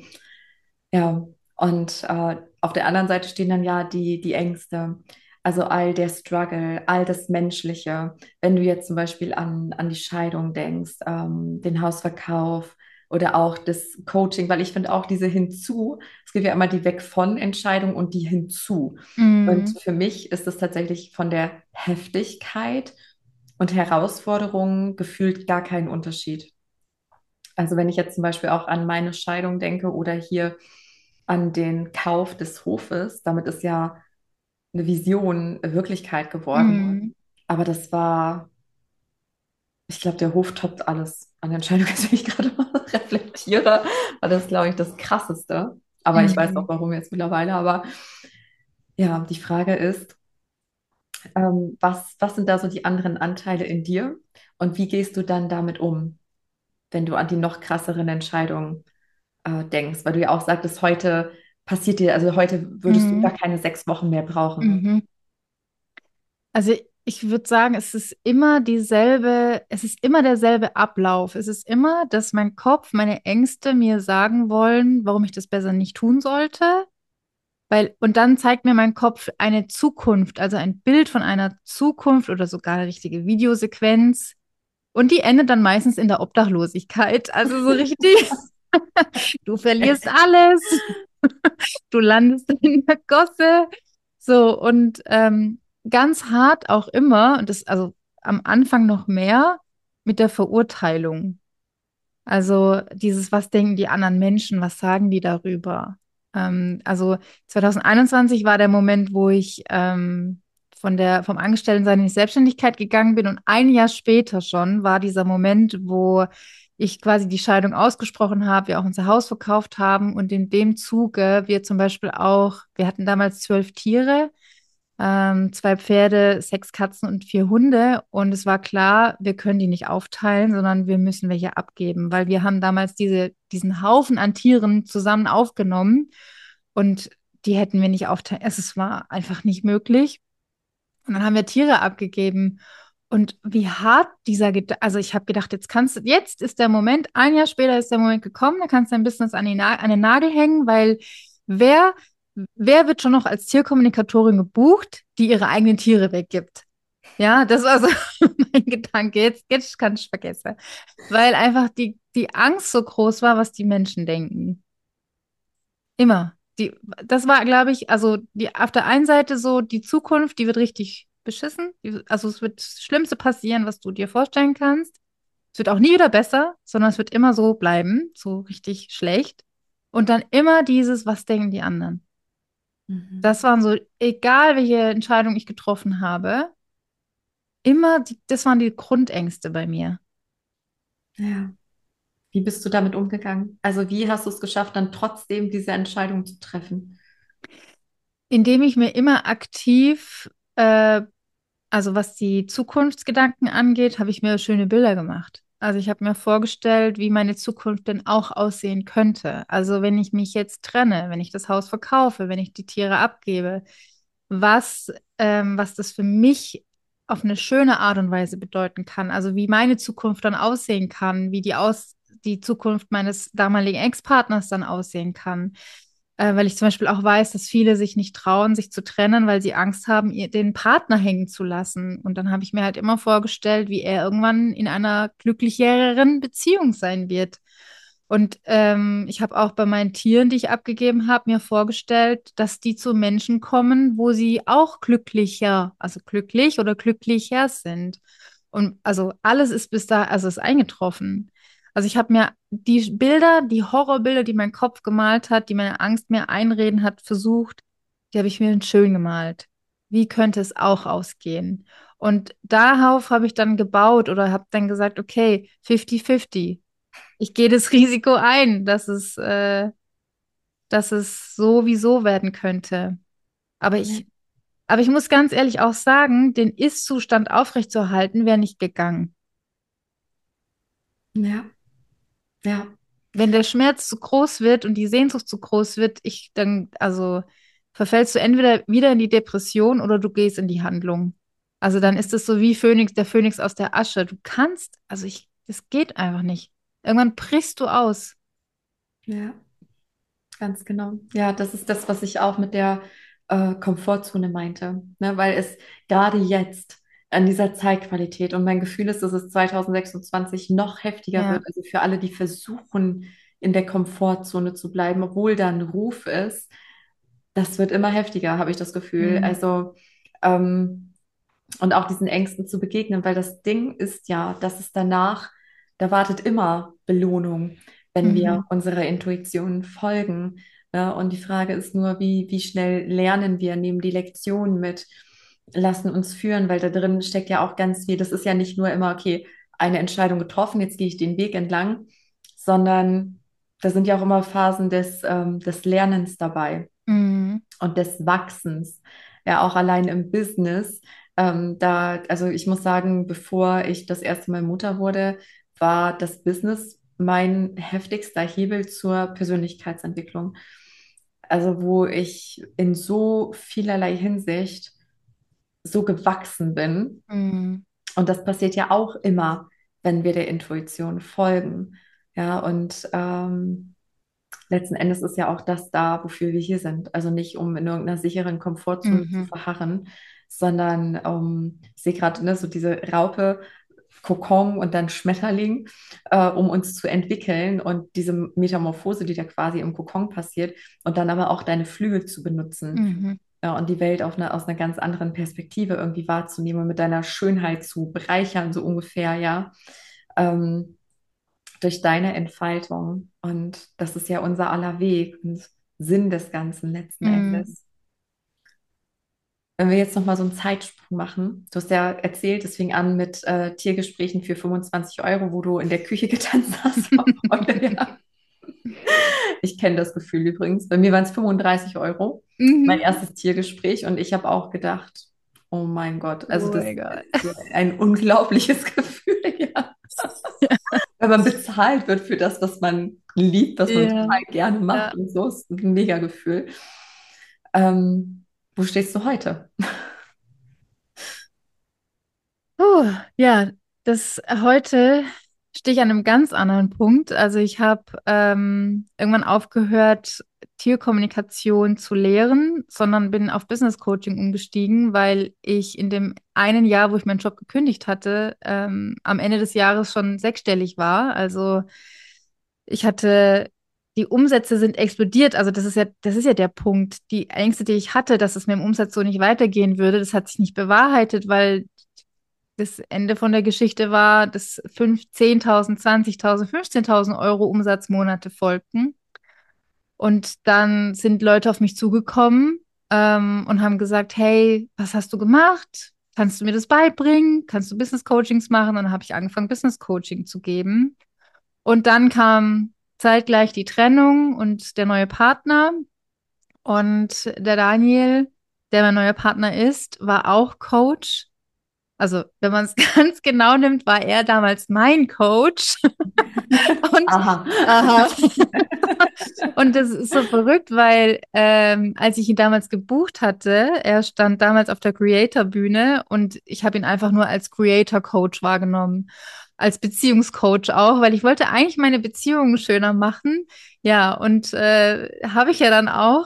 ja, und auf der anderen Seite stehen dann ja die Ängste, also all der Struggle, all das Menschliche. Wenn du jetzt zum Beispiel an die Scheidung denkst, den Hausverkauf oder auch das Coaching, weil ich finde auch diese Hinzu, es gibt ja immer die Weg von Entscheidung und die Hinzu. Und Mhm. für mich ist es tatsächlich von der Heftigkeit und Herausforderungen gefühlt gar kein Unterschied. Also wenn ich jetzt zum Beispiel auch an meine Scheidung denke oder hier an den Kauf des Hofes, damit ist ja eine Vision Wirklichkeit geworden. Mhm. Aber das war, ich glaube, der Hof toppt alles an Entscheidungen, die ich gerade mal reflektiere, war das, glaube ich, das Krasseste. Aber ich weiß auch Mhm. warum jetzt mittlerweile. Aber ja, die Frage ist, was sind da so die anderen Anteile in dir und wie gehst du dann damit um, wenn du an die noch krasseren Entscheidungen denkst? Weil du ja auch sagtest, heute passiert dir, also heute würdest du gar Mhm. keine 6 Wochen mehr brauchen. Mhm. Also ich würde sagen, es ist immer derselbe Ablauf. Es ist immer, dass mein Kopf, meine Ängste mir sagen wollen, warum ich das besser nicht tun sollte. Und dann zeigt mir mein Kopf eine Zukunft, also ein Bild von einer Zukunft oder sogar eine richtige Videosequenz. Und die endet dann meistens in der Obdachlosigkeit. Also so richtig, du verlierst alles, du landest in der Gosse. So, und ganz hart auch immer, und das also am Anfang noch mehr mit der Verurteilung. Also dieses, was denken die anderen Menschen, was sagen die darüber? Also 2021 war der Moment, wo ich vom Angestelltensein in die Selbstständigkeit gegangen bin und ein Jahr später schon war dieser Moment, wo ich quasi die Scheidung ausgesprochen habe, wir auch unser Haus verkauft haben und in dem Zuge wir zum Beispiel auch, wir hatten damals 12 Tiere, 2 Pferde, 6 Katzen und 4 Hunde. Und es war klar, wir können die nicht aufteilen, sondern wir müssen welche abgeben, weil wir haben damals diesen Haufen an Tieren zusammen aufgenommen und die hätten wir nicht aufteilen. Es war einfach nicht möglich. Und dann haben wir Tiere abgegeben. Und wie hart dieser Gedanke, also ich habe gedacht, jetzt ist der Moment, ein Jahr später ist der Moment gekommen, da kannst du dein Business an den Nagel hängen, weil wer, wer wird schon noch als Tierkommunikatorin gebucht, die ihre eigenen Tiere weggibt? Ja, das war so mein Gedanke. Jetzt kann ich vergessen. Weil einfach die Angst so groß war, was die Menschen denken. Immer. Das war, glaube ich, also auf der einen Seite so die Zukunft, die wird richtig beschissen. Also es wird das Schlimmste passieren, was du dir vorstellen kannst. Es wird auch nie wieder besser, sondern es wird immer so bleiben, so richtig schlecht. Und dann immer dieses, was denken die anderen? Mhm. Das waren so, egal welche Entscheidung ich getroffen habe, das waren die Grundängste bei mir. Ja. Wie bist du damit umgegangen? Also wie hast du es geschafft, dann trotzdem diese Entscheidung zu treffen? Indem ich mir immer aktiv also was die Zukunftsgedanken angeht, habe ich mir schöne Bilder gemacht. Also ich habe mir vorgestellt, wie meine Zukunft denn auch aussehen könnte. Also wenn ich mich jetzt trenne, wenn ich das Haus verkaufe, wenn ich die Tiere abgebe, was das für mich auf eine schöne Art und Weise bedeuten kann. Also wie meine Zukunft dann aussehen kann, die Zukunft meines damaligen Ex-Partners dann aussehen kann, weil ich zum Beispiel auch weiß, dass viele sich nicht trauen, sich zu trennen, weil sie Angst haben, den Partner hängen zu lassen. Und dann habe ich mir halt immer vorgestellt, wie er irgendwann in einer glücklicheren Beziehung sein wird. Und ich habe auch bei meinen Tieren, die ich abgegeben habe, mir vorgestellt, dass die zu Menschen kommen, wo sie auch glücklicher, also glücklich oder glücklicher sind. Und also alles ist bis da, also ist eingetroffen. Also ich habe mir die Bilder, die Horrorbilder, die mein Kopf gemalt hat, die meine Angst mir einreden hat, versucht, die habe ich mir schön gemalt. Wie könnte es auch ausgehen? Und darauf habe ich dann gebaut oder habe dann gesagt, okay, 50-50. Ich gehe das Risiko ein, dass es sowieso werden könnte. Aber Ja. aber ich muss ganz ehrlich auch sagen, den Ist-Zustand aufrechtzuerhalten, wäre nicht gegangen. Ja. Ja. Wenn der Schmerz zu groß wird und die Sehnsucht zu groß wird, also verfällst du entweder wieder in die Depression oder du gehst in die Handlung. Also dann ist es so wie der Phönix aus der Asche. Das geht einfach nicht. Irgendwann brichst du aus. Ja. Ganz genau. Ja, das ist das, was ich auch mit der Komfortzone meinte. Ne? Weil es gerade jetzt, an dieser Zeitqualität. Und mein Gefühl ist, dass es 2026 noch heftiger wird. Ja. Also für alle, die versuchen, in der Komfortzone zu bleiben, obwohl da ein Ruf ist, das wird immer heftiger, habe ich das Gefühl. Mhm. Also, ähm, und auch diesen Ängsten zu begegnen, weil das Ding ist ja, dass es danach, da wartet immer Belohnung, wenn wir Mhm. unserer Intuition folgen. Ja, und die Frage ist nur, wie schnell lernen wir, nehmen die Lektion mit, lassen uns führen, weil da drin steckt ja auch ganz viel. Das ist ja nicht nur immer, okay, eine Entscheidung getroffen, jetzt gehe ich den Weg entlang, sondern da sind ja auch immer Phasen des Lernens dabei Mhm. und des Wachsens. Ja, auch allein im Business. Also ich muss sagen, bevor ich das erste Mal Mutter wurde, war das Business mein heftigster Hebel zur Persönlichkeitsentwicklung. Also wo ich in so vielerlei Hinsicht so gewachsen bin. Mhm. Und das passiert ja auch immer, wenn wir der Intuition folgen. Ja, und letzten Endes ist ja auch das da, wofür wir hier sind. Also nicht, um in irgendeiner sicheren Komfortzone zu Mhm. verharren, sondern ich sehe gerade ne, so diese Raupe, Kokon und dann Schmetterling, um uns zu entwickeln und diese Metamorphose, die da quasi im Kokon passiert, und dann aber auch deine Flügel zu benutzen. Mhm. Ja, und die Welt aus einer ganz anderen Perspektive irgendwie wahrzunehmen und mit deiner Schönheit zu bereichern, so ungefähr, ja. Ähm, durch deine Entfaltung. Und das ist ja unser aller Weg und Sinn des Ganzen letzten Mhm. Endes. Wenn wir jetzt nochmal so einen Zeitsprung machen, du hast ja erzählt, es fing an mit Tiergesprächen für 25 Euro, wo du in der Küche getanzt hast. Ja. Ich kenne das Gefühl übrigens. Bei mir waren es 35 Euro, mein Mhm. erstes Tiergespräch. Und ich habe auch gedacht, oh mein Gott, also Oh das mein Gott. ist ja ein unglaubliches Gefühl, ja. Wenn man bezahlt wird für das, was man liebt, was man Ja, total gerne ja. macht und so, ist ein mega Gefühl. Ähm, wo stehst du heute? Ja, das heute stehe ich an einem ganz anderen Punkt. Also ich habe irgendwann aufgehört, Tierkommunikation zu lehren, sondern bin auf Business Coaching umgestiegen, weil ich in dem einen Jahr, wo ich meinen Job gekündigt hatte, am Ende des Jahres schon sechsstellig war. Also ich hatte, die Umsätze sind explodiert. Also das ist ja der Punkt. Die Ängste, die ich hatte, dass es mir im Umsatz so nicht weitergehen würde, das hat sich nicht bewahrheitet, weil das Ende von der Geschichte war, dass 5, 10.000, 20.000, 15.000 Euro Umsatzmonate folgten. Und dann sind Leute auf mich zugekommen, und haben gesagt, hey, was hast du gemacht? Kannst du mir das beibringen? Kannst du Business Coachings machen? Und dann habe ich angefangen, Business Coaching zu geben. Und dann kam zeitgleich die Trennung und der neue Partner. Und der Daniel, der mein neuer Partner ist, war auch Coach. Also, wenn man es ganz genau nimmt, war er damals mein Coach. Und, Aha. aha. Und das ist so verrückt, weil als ich ihn damals gebucht hatte, er stand damals auf der Creator-Bühne und ich habe ihn einfach nur als Creator-Coach wahrgenommen, als Beziehungscoach auch, weil ich wollte eigentlich meine Beziehungen schöner machen. Ja, und habe ich ja dann auch,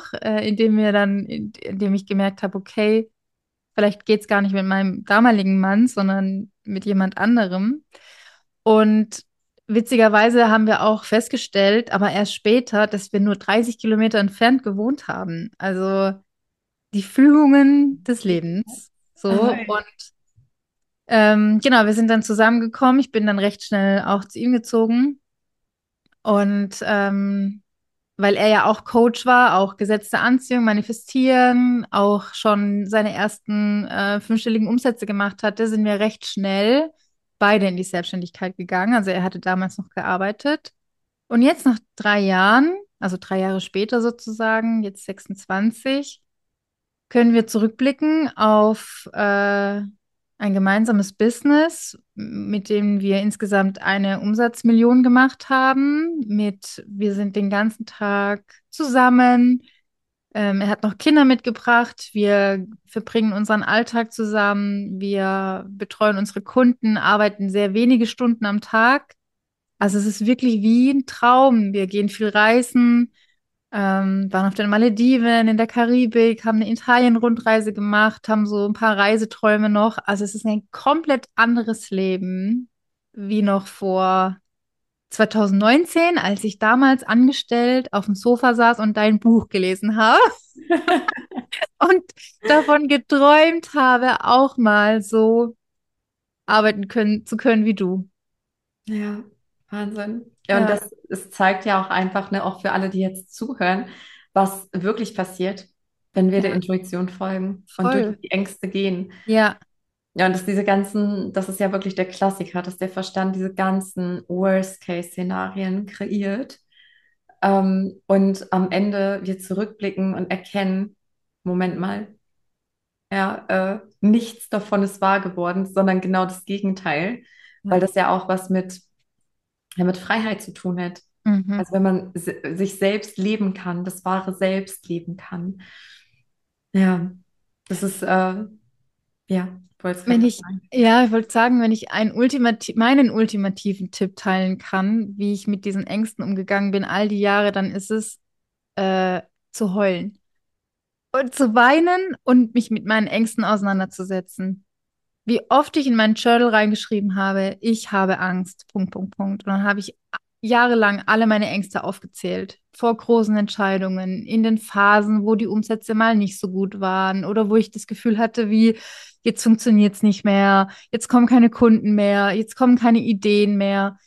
indem ich gemerkt habe, okay, vielleicht geht's gar nicht mit meinem damaligen Mann, sondern mit jemand anderem. Und witzigerweise haben wir auch festgestellt, aber erst später, dass wir nur 30 Kilometer entfernt gewohnt haben. Also die Fügungen des Lebens. So. Hi. Und genau, wir sind dann zusammengekommen. Ich bin dann recht schnell auch zu ihm gezogen. Und weil er ja auch Coach war, auch gesetzte Anziehung, manifestieren, auch schon seine ersten fünfstelligen Umsätze gemacht hatte, sind wir recht schnell beide in die Selbstständigkeit gegangen. Also er hatte damals noch gearbeitet. Und jetzt nach 3 Jahren, also 3 Jahre später sozusagen, jetzt 26, können wir zurückblicken auf ein gemeinsames Business, mit dem wir insgesamt eine Umsatzmillion gemacht haben. Wir sind den ganzen Tag zusammen. Er hat noch Kinder mitgebracht. Wir verbringen unseren Alltag zusammen. Wir betreuen unsere Kunden, arbeiten sehr wenige Stunden am Tag. Also es ist wirklich wie ein Traum. Wir gehen viel reisen. waren auf den Malediven, in der Karibik, haben eine Italien-Rundreise gemacht, haben so ein paar Reiseträume noch. Also es ist ein komplett anderes Leben wie noch vor 2019, als ich damals angestellt auf dem Sofa saß und dein Buch gelesen habe und davon geträumt habe, auch mal so arbeiten zu können wie du. Ja, Wahnsinn. Ja, und Ja, das, es zeigt ja auch einfach, ne, auch für alle, die jetzt zuhören, was wirklich passiert, wenn wir der ja, Intuition folgen und durch voll. die Ängste gehen. Ja. Ja, und dass diese ganzen, das ist ja wirklich der Klassiker, dass der Verstand diese ganzen Worst-Case-Szenarien kreiert. Und am Ende wir zurückblicken und erkennen, Moment mal, ja, nichts davon ist wahr geworden, sondern genau das Gegenteil, weil das ja auch was mit Freiheit zu tun hat. Mhm. Also wenn man sich selbst leben kann, das wahre Selbst leben kann. Ja, das ist, ja, ich wollte es Wenn gerade ich, sagen. ja, ich wollte sagen, wenn ich meinen ultimativen Tipp teilen kann, wie ich mit diesen Ängsten umgegangen bin, all die Jahre, dann ist es, äh, zu heulen und zu weinen und mich mit meinen Ängsten auseinanderzusetzen. Wie oft ich in meinen Journal reingeschrieben habe, ich habe Angst, Punkt, Punkt, Punkt. Und dann habe ich jahrelang alle meine Ängste aufgezählt, vor großen Entscheidungen, in den Phasen, wo die Umsätze mal nicht so gut waren oder wo ich das Gefühl hatte, wie jetzt funktioniert es nicht mehr, jetzt kommen keine Kunden mehr, jetzt kommen keine Ideen mehr.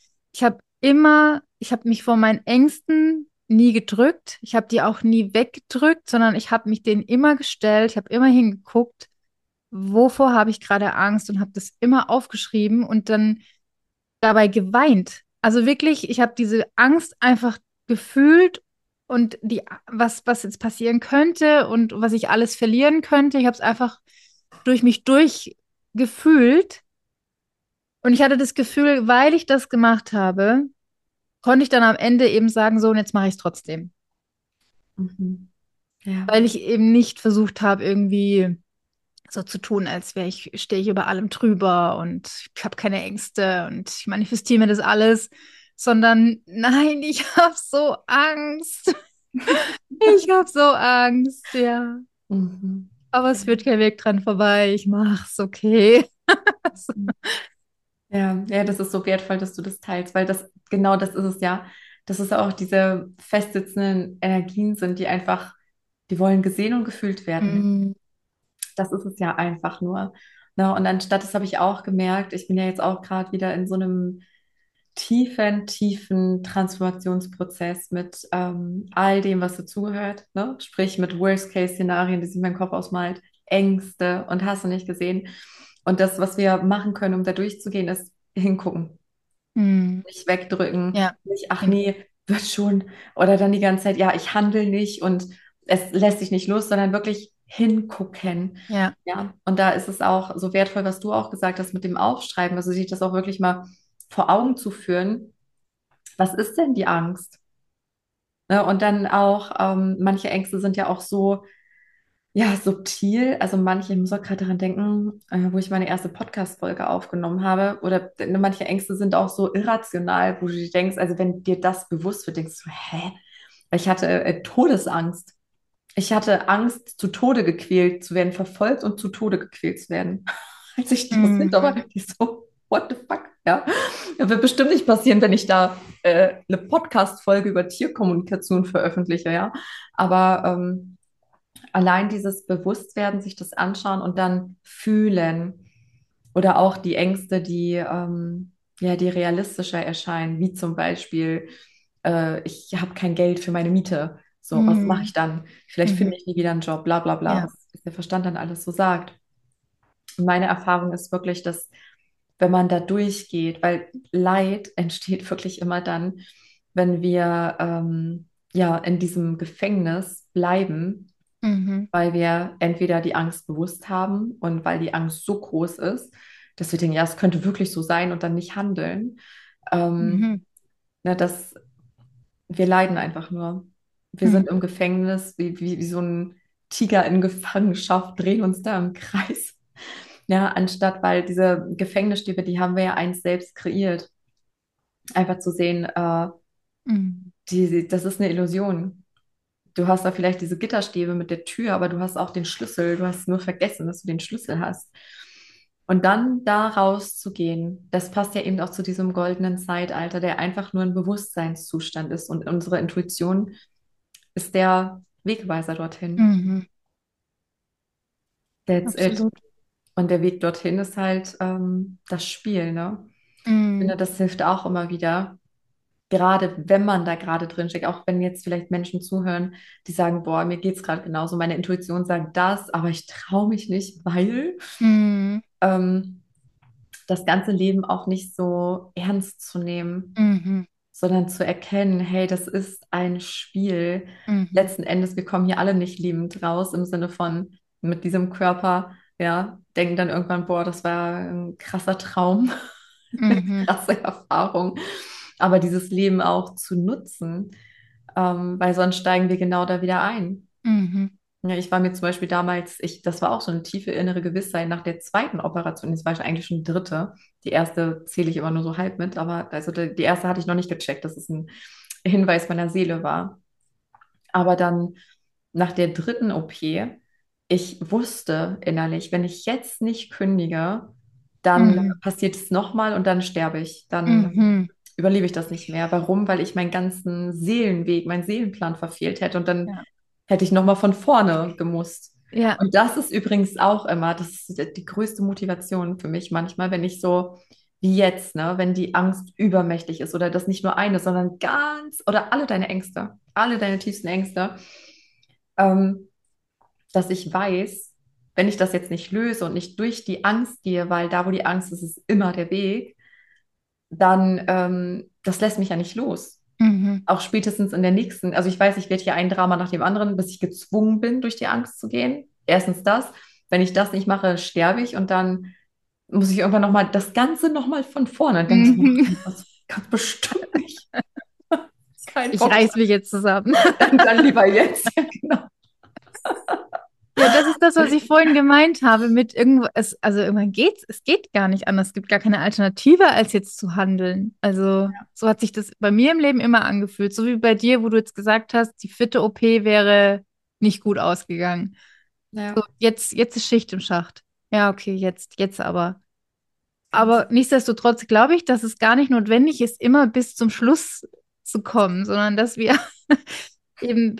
Ich habe mich vor meinen Ängsten nie gedrückt, ich habe die auch nie weggedrückt, sondern ich habe mich denen immer gestellt, ich habe immer hingeguckt, wovor habe ich gerade Angst und habe das immer aufgeschrieben und dann dabei geweint. Also wirklich, ich habe diese Angst einfach gefühlt und was jetzt passieren könnte und was ich alles verlieren könnte. Ich habe es einfach durch mich durchgefühlt und ich hatte das Gefühl, weil ich das gemacht habe, konnte ich dann am Ende eben sagen, so, und jetzt mache ich es trotzdem. Mhm. Ja. Weil ich eben nicht versucht habe, irgendwie so zu tun, als stehe ich über allem drüber und ich habe keine Ängste und ich manifestiere mir das alles, sondern nein, ich habe so Angst. Ich habe so Angst, ja. Mhm. Aber es führt kein Weg dran vorbei. Ich mach's, okay. Ja, ja, das ist so wertvoll, dass du das teilst, weil das, genau das ist es ja, dass es auch diese festsitzenden Energien sind, die einfach, die wollen gesehen und gefühlt werden. Mm, Das ist es ja einfach nur. Ne? Und anstatt, das habe ich auch gemerkt, ich bin ja jetzt auch gerade wieder in so einem tiefen Transformationsprozess mit all dem, was dazugehört, ne? Sprich mit Worst-Case-Szenarien, die sich mein Kopf ausmalt, Ängste und hast du nicht gesehen. Und das, was wir machen können, um da durchzugehen, ist hingucken, mm, nicht wegdrücken, ja, nicht, ach hin- nee, wird schon. Oder dann die ganze Zeit, ja, ich handle nicht und es lässt sich nicht los, sondern wirklich hingucken. ja, Ja, und da ist es auch so wertvoll, was du auch gesagt hast mit dem Aufschreiben, also sich das auch wirklich mal vor Augen zu führen. Was ist denn die Angst? Ne? Und dann auch, manche Ängste sind ja auch so, ja, subtil. Also manche, ich muss auch gerade daran denken, wo ich meine erste Podcast-Folge aufgenommen habe. Oder manche Ängste sind auch so irrational, wo du dir denkst, also wenn dir das bewusst wird, denkst du, hä? Ich hatte Todesangst. Ich hatte Angst, zu Tode gequält zu werden, verfolgt und zu Tode gequält zu werden. Als ich das hinter mm, war, ich so, what the fuck? Ja, das wird bestimmt nicht passieren, wenn ich da eine Podcast-Folge über Tierkommunikation veröffentliche, ja. Aber allein dieses Bewusstwerden, sich das anschauen und dann fühlen oder auch die Ängste, ja, die realistischer erscheinen, wie zum Beispiel, ich habe kein Geld für meine Miete. So, was mache mm, ich dann? Vielleicht mhm, finde ich nie wieder einen Job, bla bla bla, ja, was der Verstand dann alles so sagt. Und meine Erfahrung ist wirklich, dass wenn man da durchgeht, weil Leid entsteht wirklich immer dann, wenn wir ja in diesem Gefängnis bleiben, mhm, weil wir entweder die Angst bewusst haben und weil die Angst so groß ist, dass wir denken, ja, es könnte wirklich so sein und dann nicht handeln. Ähm, mhm, ne, dass wir leiden einfach nur. Wir mhm, sind im Gefängnis, wie so ein Tiger in Gefangenschaft, drehen uns da im Kreis. Ja, anstatt, weil diese Gefängnisstühle, die haben wir ja eins selbst kreiert. Einfach zu sehen, mhm, das ist eine Illusion. du hast da vielleicht diese Gitterstäbe mit der Tür, aber du hast auch den Schlüssel. Du hast nur vergessen, dass du den Schlüssel hast. Und dann da rauszugehen, das passt ja eben auch zu diesem goldenen Zeitalter, der einfach nur ein Bewusstseinszustand ist. Und unsere Intuition ist der Wegweiser dorthin. Mhm. That's it. Absolut. Und der Weg dorthin ist halt das Spiel, ne? Ich Mhm. finde, das hilft auch immer wieder. Gerade wenn man da gerade drin steckt, auch wenn jetzt vielleicht Menschen zuhören, die sagen, boah, mir geht's gerade genauso, meine Intuition sagt das, aber ich traue mich nicht, weil Mhm. ähm, das ganze Leben auch nicht so ernst zu nehmen, Mhm. sondern zu erkennen, hey, das ist ein Spiel. Mhm. Letzten Endes, wir kommen hier alle nicht liebend raus im Sinne von mit diesem Körper, ja, denken dann irgendwann, boah, das war ein krasser Traum, eine Mhm. krasse Erfahrung. Aber dieses Leben auch zu nutzen, weil sonst steigen wir genau da wieder ein. Mhm. Ja, ich war mir zum Beispiel damals, das war auch so eine tiefe innere Gewissheit nach der zweiten Operation. Das war eigentlich schon die dritte. Die erste zähle ich immer nur so halb mit, aber also die erste hatte ich noch nicht gecheckt, dass es ein Hinweis meiner Seele war. Aber dann nach der dritten OP, ich wusste innerlich, wenn ich jetzt nicht kündige, dann Mhm. passiert es nochmal und dann sterbe ich. Dann Mhm. überlebe ich das nicht mehr. Warum? Weil ich meinen ganzen Seelenweg, meinen Seelenplan verfehlt hätte und dann Ja. hätte ich nochmal von vorne gemusst. Ja. Und das ist übrigens auch immer, das ist die größte Motivation für mich manchmal, wenn ich so, wie jetzt, ne, wenn die Angst übermächtig ist oder das nicht nur eine, sondern ganz oder alle deine Ängste, alle deine tiefsten Ängste, ähm, dass ich weiß, wenn ich das jetzt nicht löse und nicht durch die Angst gehe, weil da, wo die Angst ist, ist immer der Weg, dann das lässt mich ja nicht los. Mhm. Auch spätestens in der nächsten, also ich weiß, ich werde hier ein Drama nach dem anderen, bis ich gezwungen bin, durch die Angst zu gehen. Erstens das, wenn ich das nicht mache, sterbe ich und dann muss ich irgendwann nochmal das Ganze nochmal von vorne. Und denkst du, Mhm. das ganz bestimmt nicht. Kein Ich Bock. reiß mich jetzt zusammen. Dann lieber jetzt. Ja, genau. Ja, das ist das, was ich vorhin gemeint habe mit irgendwas, also irgendwann geht's, es geht gar nicht anders. Es gibt gar keine Alternative, als jetzt zu handeln. Also so hat sich das bei mir im Leben immer angefühlt. So wie bei dir, wo du jetzt gesagt hast, die vierte OP wäre nicht gut ausgegangen. So, Ja, jetzt ist Schicht im Schacht. Ja, okay, jetzt aber. ganz. Aber nichtsdestotrotz glaube ich, dass es gar nicht notwendig ist, immer bis zum Schluss zu kommen, sondern dass wir eben,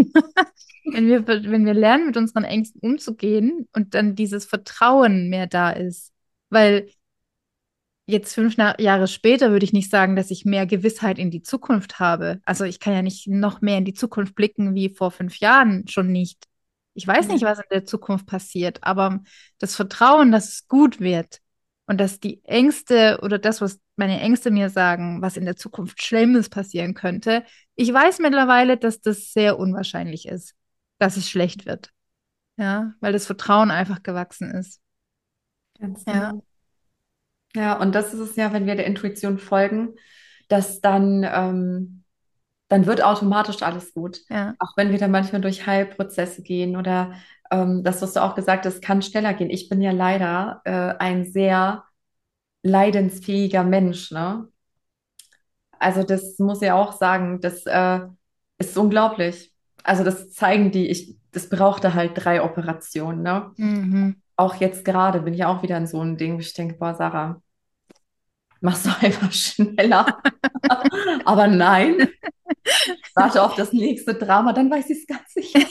wenn wir lernen, mit unseren Ängsten umzugehen und dann dieses Vertrauen mehr da ist. Weil jetzt 5 Jahre später würde ich nicht sagen, dass ich mehr Gewissheit in die Zukunft habe. Also ich kann ja nicht noch mehr in die Zukunft blicken wie vor 5 Jahren, schon nicht. Ich weiß nicht, Ja, was in der Zukunft passiert, aber das Vertrauen, dass es gut wird und dass die Ängste oder das, was meine Ängste mir sagen, was in der Zukunft Schlimmes passieren könnte, ich weiß mittlerweile, dass das sehr unwahrscheinlich ist, dass es schlecht wird. Ja, weil das Vertrauen einfach gewachsen ist. ganz Ja, genau. Ja, und das ist es ja, wenn wir der Intuition folgen, dass dann wird automatisch alles gut. ja. Auch wenn wir dann manchmal durch Heilprozesse gehen oder das, was du auch gesagt hast, kann schneller gehen. Ich bin ja leider ein sehr leidensfähiger Mensch, ne? Also das muss ich auch sagen, das ist unglaublich. Also das zeigen das brauchte halt 3 Operationen, ne? Mhm. Auch jetzt gerade bin ich auch wieder in so einem Ding, wo ich denke, boah, Sarah, machst du einfach schneller. Aber nein, warte auf das nächste Drama, dann weiß ich es ganz sicher.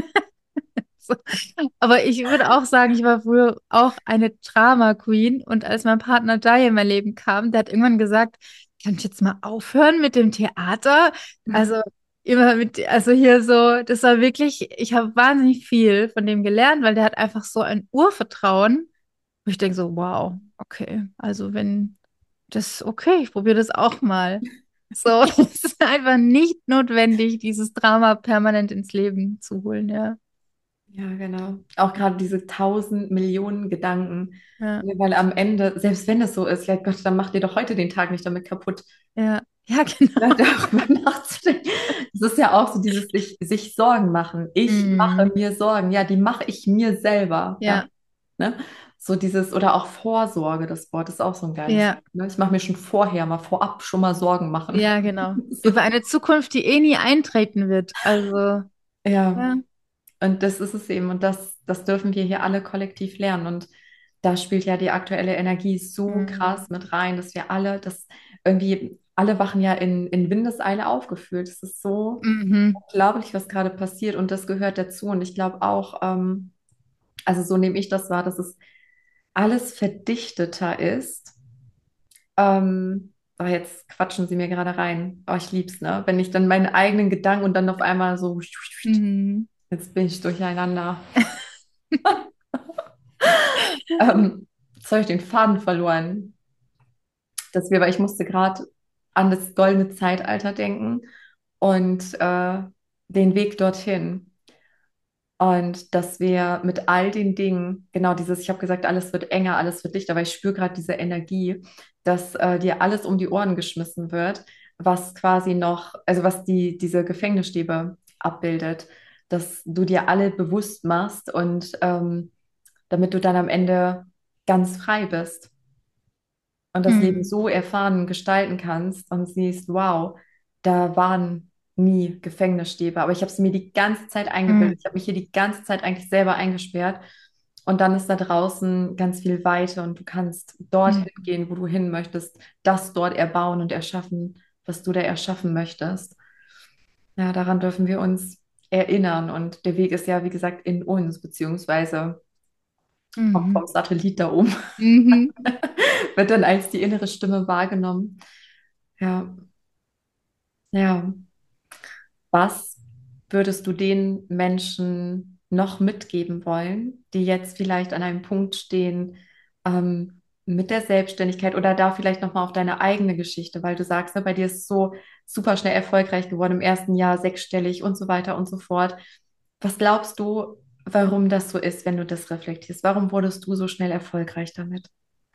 So. Aber ich würde auch sagen, ich war früher auch eine Drama Queen und als mein Partner Dai in mein Leben kam, der hat irgendwann gesagt, kann ich jetzt mal aufhören mit dem Theater? Also immer also hier so, das war wirklich, ich habe wahnsinnig viel von dem gelernt, weil der hat einfach so ein Urvertrauen, wo ich denke so, wow, okay, also wenn das, okay, ich probiere das auch mal. So, es ist einfach nicht notwendig, dieses Drama permanent ins Leben zu holen, ja. Ja, genau. Auch gerade diese 1000 Millionen Gedanken. Ja. Ne, weil am Ende, selbst wenn es so ist, ja Gott, dann mach dir doch heute den Tag nicht damit kaputt, Ja, ja, genau. ne, darüber nachzudenken. Das ist ja auch so dieses sich Sorgen machen. Ich mache Mhm. mir Sorgen. Ja, die mache ich mir selber. Ja, Ja, ne? So dieses, oder auch Vorsorge, das Wort ist auch so ein geiles ja, Wort. Ne? Ich mache mir schon vorher, mal vorab schon mal Sorgen machen. ja, genau. So, Über eine Zukunft, die eh nie eintreten wird. Also, Ja, Ja. und das ist es eben. Und das dürfen wir hier alle kollektiv lernen. Und da spielt ja die aktuelle Energie so Mhm. krass mit rein, dass wir alle, das irgendwie, alle wachen ja in Windeseile aufgefühlt. Es ist so Mhm. unglaublich, was gerade passiert. Und das gehört dazu. Und ich glaube auch, also so nehme ich das wahr, dass es alles verdichteter ist. Aber jetzt quatschen sie mir gerade rein. Oh, ich lieb's, ne? Wenn ich dann meinen eigenen Gedanken und dann auf einmal so, Mhm. jetzt bin ich durcheinander. Jetzt habe ich den Faden verloren. Weil ich musste gerade an das goldene Zeitalter denken und den Weg dorthin. Und dass wir mit all den Dingen, genau dieses, ich habe gesagt, alles wird enger, alles wird dichter, aber ich spüre gerade diese Energie, dass dir alles um die Ohren geschmissen wird, was quasi noch, also was diese Gefängnisstäbe abbildet, dass du dir alle bewusst machst und damit du dann am Ende ganz frei bist und das Leben Mhm. so erfahren gestalten kannst und siehst, wow, da waren nie Gefängnisstäbe, aber ich habe es mir die ganze Zeit Mhm. eingebildet. Ich habe mich hier die ganze Zeit eigentlich selber eingesperrt und dann ist da draußen ganz viel Weite und du kannst dorthin Mhm. gehen, wo du hin möchtest, das dort erbauen und erschaffen, was du da erschaffen möchtest. Ja, daran dürfen wir uns erinnern und der Weg ist ja, wie gesagt, in uns, beziehungsweise kommt Mhm. vom Satellit da oben, Mhm. wird dann als die innere Stimme wahrgenommen. Ja, ja. Was würdest du den Menschen noch mitgeben wollen, die jetzt vielleicht an einem Punkt stehen, mit der Selbstständigkeit oder da vielleicht nochmal auf deine eigene Geschichte, weil du sagst, ne, bei dir ist es so super schnell erfolgreich geworden, im ersten Jahr sechsstellig und so weiter und so fort. Was glaubst du, warum das so ist, wenn du das reflektierst? Warum wurdest du so schnell erfolgreich damit?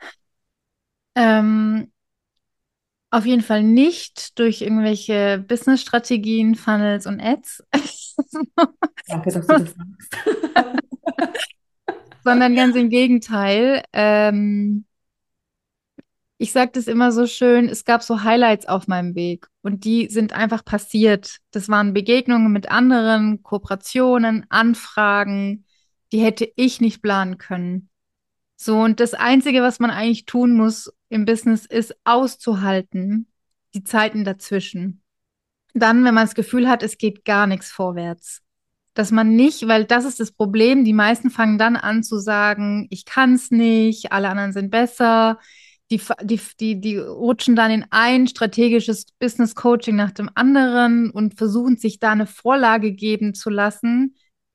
Ähm, auf jeden Fall nicht durch irgendwelche Business-Strategien, Funnels und Ads, Danke, dass du das sagst. sondern ganz im Gegenteil. Ich sage das immer so schön, es gab so Highlights auf meinem Weg und die sind einfach passiert. Das waren Begegnungen mit anderen, Kooperationen, Anfragen, die hätte ich nicht planen können. So, und das Einzige, was man eigentlich tun muss im Business, ist auszuhalten, die Zeiten dazwischen. Dann, wenn man das Gefühl hat, es geht gar nichts vorwärts. Dass man nicht, weil das ist das Problem, die meisten fangen dann an zu sagen, ich kann es nicht, alle anderen sind besser. Die rutschen dann in ein strategisches Business Coaching nach dem anderen und versuchen sich da eine Vorlage geben zu lassen,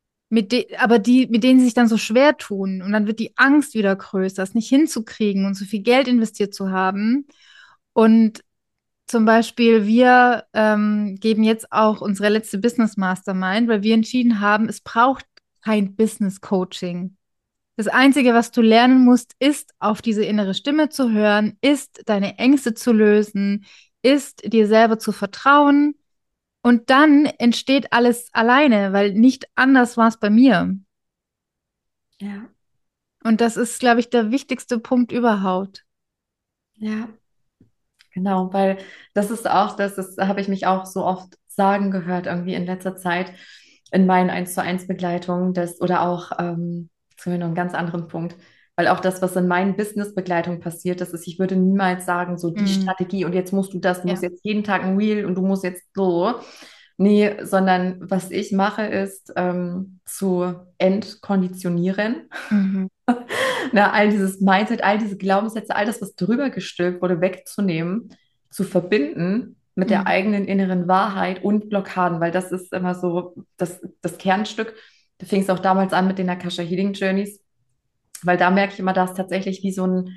mit denen sie sich dann so schwer tun. Und dann wird die Angst wieder größer, es nicht hinzukriegen und so viel Geld investiert zu haben. Und zum Beispiel, wir geben jetzt auch unsere letzte Business Mastermind, weil wir entschieden haben, es braucht kein Business Coaching. Das Einzige, was du lernen musst, ist, auf diese innere Stimme zu hören, ist, deine Ängste zu lösen, ist, dir selber zu vertrauen. Und dann entsteht alles alleine, weil nicht anders war es bei mir. Ja, Und das ist, glaube ich, der wichtigste Punkt überhaupt. ja. Genau, weil das habe ich mich auch so oft sagen gehört, irgendwie in letzter Zeit in meinen 1:1 Begleitungen, oder auch, zu noch einen ganz anderen Punkt, weil auch das, was in meinen Business-Begleitungen passiert, das ist, ich würde niemals sagen, so die Mhm. Strategie und jetzt musst du das, du musst Ja. jetzt jeden Tag ein Reel und du musst jetzt so. Nee, sondern was ich mache, ist zu entkonditionieren. Mhm. Na, all dieses Mindset, all diese Glaubenssätze, all das, was drüber gestülpt wurde, wegzunehmen, zu verbinden mit der Mhm. eigenen inneren Wahrheit und Blockaden, weil das ist immer so das Kernstück. Da fing es auch damals an mit den Akasha Healing Journeys, weil da merke ich immer, da ist tatsächlich wie so ein,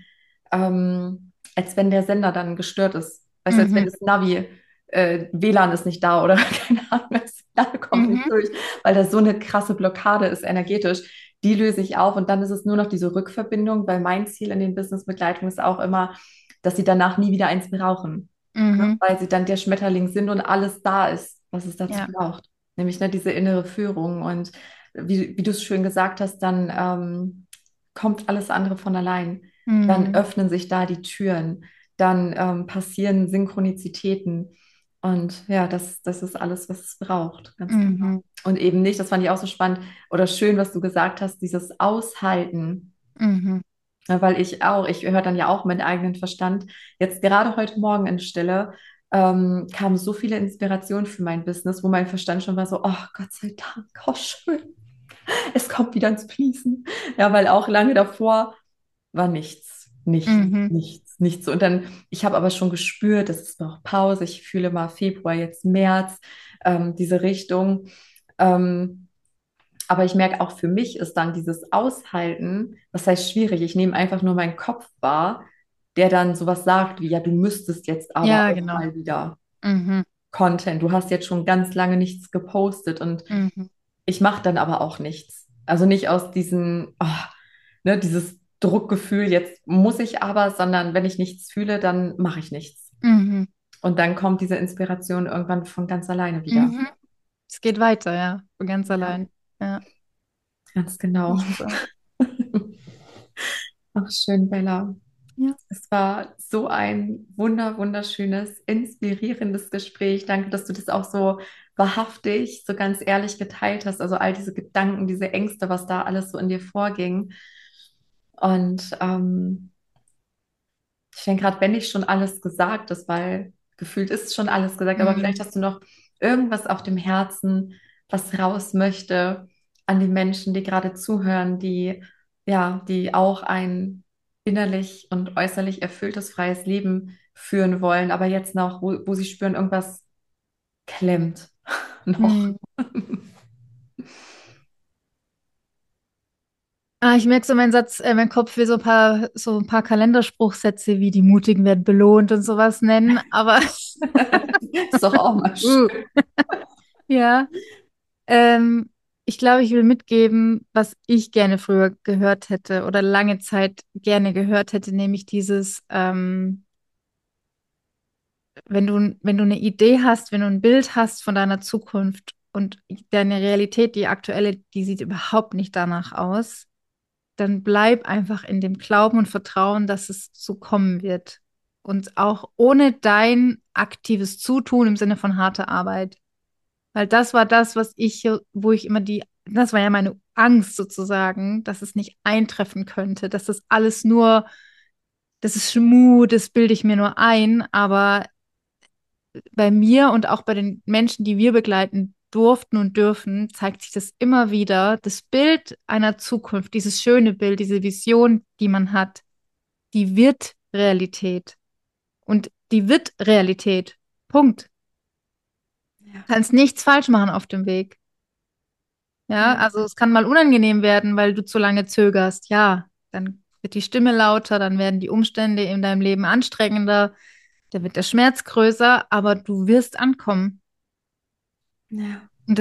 als wenn der Sender dann gestört ist. Weißt du, als wenn Mhm. das Navi, WLAN ist nicht da oder keine Ahnung, das Signal kommt nicht Mhm. durch, weil da so eine krasse Blockade ist energetisch. Die löse ich auf und dann ist es nur noch diese Rückverbindung, weil mein Ziel in den Business-Begleitungen ist auch immer, dass sie danach nie wieder eins brauchen, ne? Mhm. Weil sie dann der Schmetterling sind und alles da ist, was es dazu Ja. braucht. Nämlich ne, diese innere Führung und wie du es schön gesagt hast, dann kommt alles andere von allein. Dann Mhm. öffnen sich da die Türen, dann passieren Synchronizitäten. Und ja, das ist alles, was es braucht, ganz genau. Mhm. Und eben nicht, das fand ich auch so spannend oder schön, was du gesagt hast, dieses Aushalten. Mhm. Ja, weil ich höre dann ja auch meinen eigenen Verstand. Jetzt gerade heute Morgen in Stille kamen so viele Inspirationen für mein Business, wo mein Verstand schon war so, oh Gott sei Dank, oh schön, es kommt wieder ins Fließen. Ja, weil auch lange davor war nichts, Mhm. nichts. Und dann, ich habe aber schon gespürt, es ist noch Pause, ich fühle mal Februar, jetzt März, diese Richtung. Ähm, aber ich merke auch für mich ist dann dieses Aushalten, was heißt schwierig, ich nehme einfach nur meinen Kopf wahr, der dann sowas sagt wie, ja, du müsstest jetzt aber Ja, auch genau. mal wieder Mhm. Content, du hast jetzt schon ganz lange nichts gepostet und Mhm. ich mache dann aber auch nichts. Also nicht aus diesem, ne, dieses Druckgefühl, jetzt muss ich aber, sondern wenn ich nichts fühle, dann mache ich nichts. Mhm. Und dann kommt diese Inspiration irgendwann von ganz alleine wieder. Mhm. Es geht weiter, ja, von ganz Ja, allein. Ja, ganz genau. echt so. Ach, schön, Bella. Ja. Es war so ein wunderschönes, inspirierendes Gespräch. Danke, dass du das auch so wahrhaftig, so ganz ehrlich geteilt hast. Also all diese Gedanken, diese Ängste, was da alles so in dir vorging. Und ich denke gerade, wenn nicht schon alles gesagt ist, weil gefühlt ist schon alles gesagt, aber vielleicht Mhm. hast du noch irgendwas auf dem Herzen, was raus möchte an die Menschen, die gerade zuhören, die ja, die auch ein innerlich und äußerlich erfülltes, freies Leben führen wollen, aber jetzt noch, wo sie spüren, irgendwas klemmt noch. Mhm. Ich merke so, mein Kopf will so ein paar Kalenderspruchsätze wie die Mutigen werden belohnt und sowas nennen, aber Ist doch auch mal uh, schön. ja, ähm, ich glaube, ich will mitgeben, was ich gerne früher gehört hätte oder lange Zeit gerne gehört hätte, nämlich wenn du eine Idee hast, wenn du ein Bild hast von deiner Zukunft und deine Realität, die aktuelle, die sieht überhaupt nicht danach aus, dann bleib einfach in dem Glauben und Vertrauen, dass es so kommen wird. Und auch ohne dein aktives Zutun im Sinne von harter Arbeit. Weil das war das, wo ich immer das war ja meine Angst sozusagen, dass es nicht eintreffen könnte, dass das alles nur, das ist Schmu, das bilde ich mir nur ein, aber bei mir und auch bei den Menschen, die wir begleiten durften und dürfen, zeigt sich das immer wieder. Das Bild einer Zukunft, dieses schöne Bild, diese Vision, die man hat, die wird Realität. Und die wird Realität. Punkt. Ja, Kannst nichts falsch machen auf dem Weg. Ja, ja, also es kann mal unangenehm werden, weil du zu lange zögerst. Ja, dann wird die Stimme lauter, dann werden die Umstände in deinem Leben anstrengender, dann wird der Schmerz größer, aber du wirst ankommen. ja, Und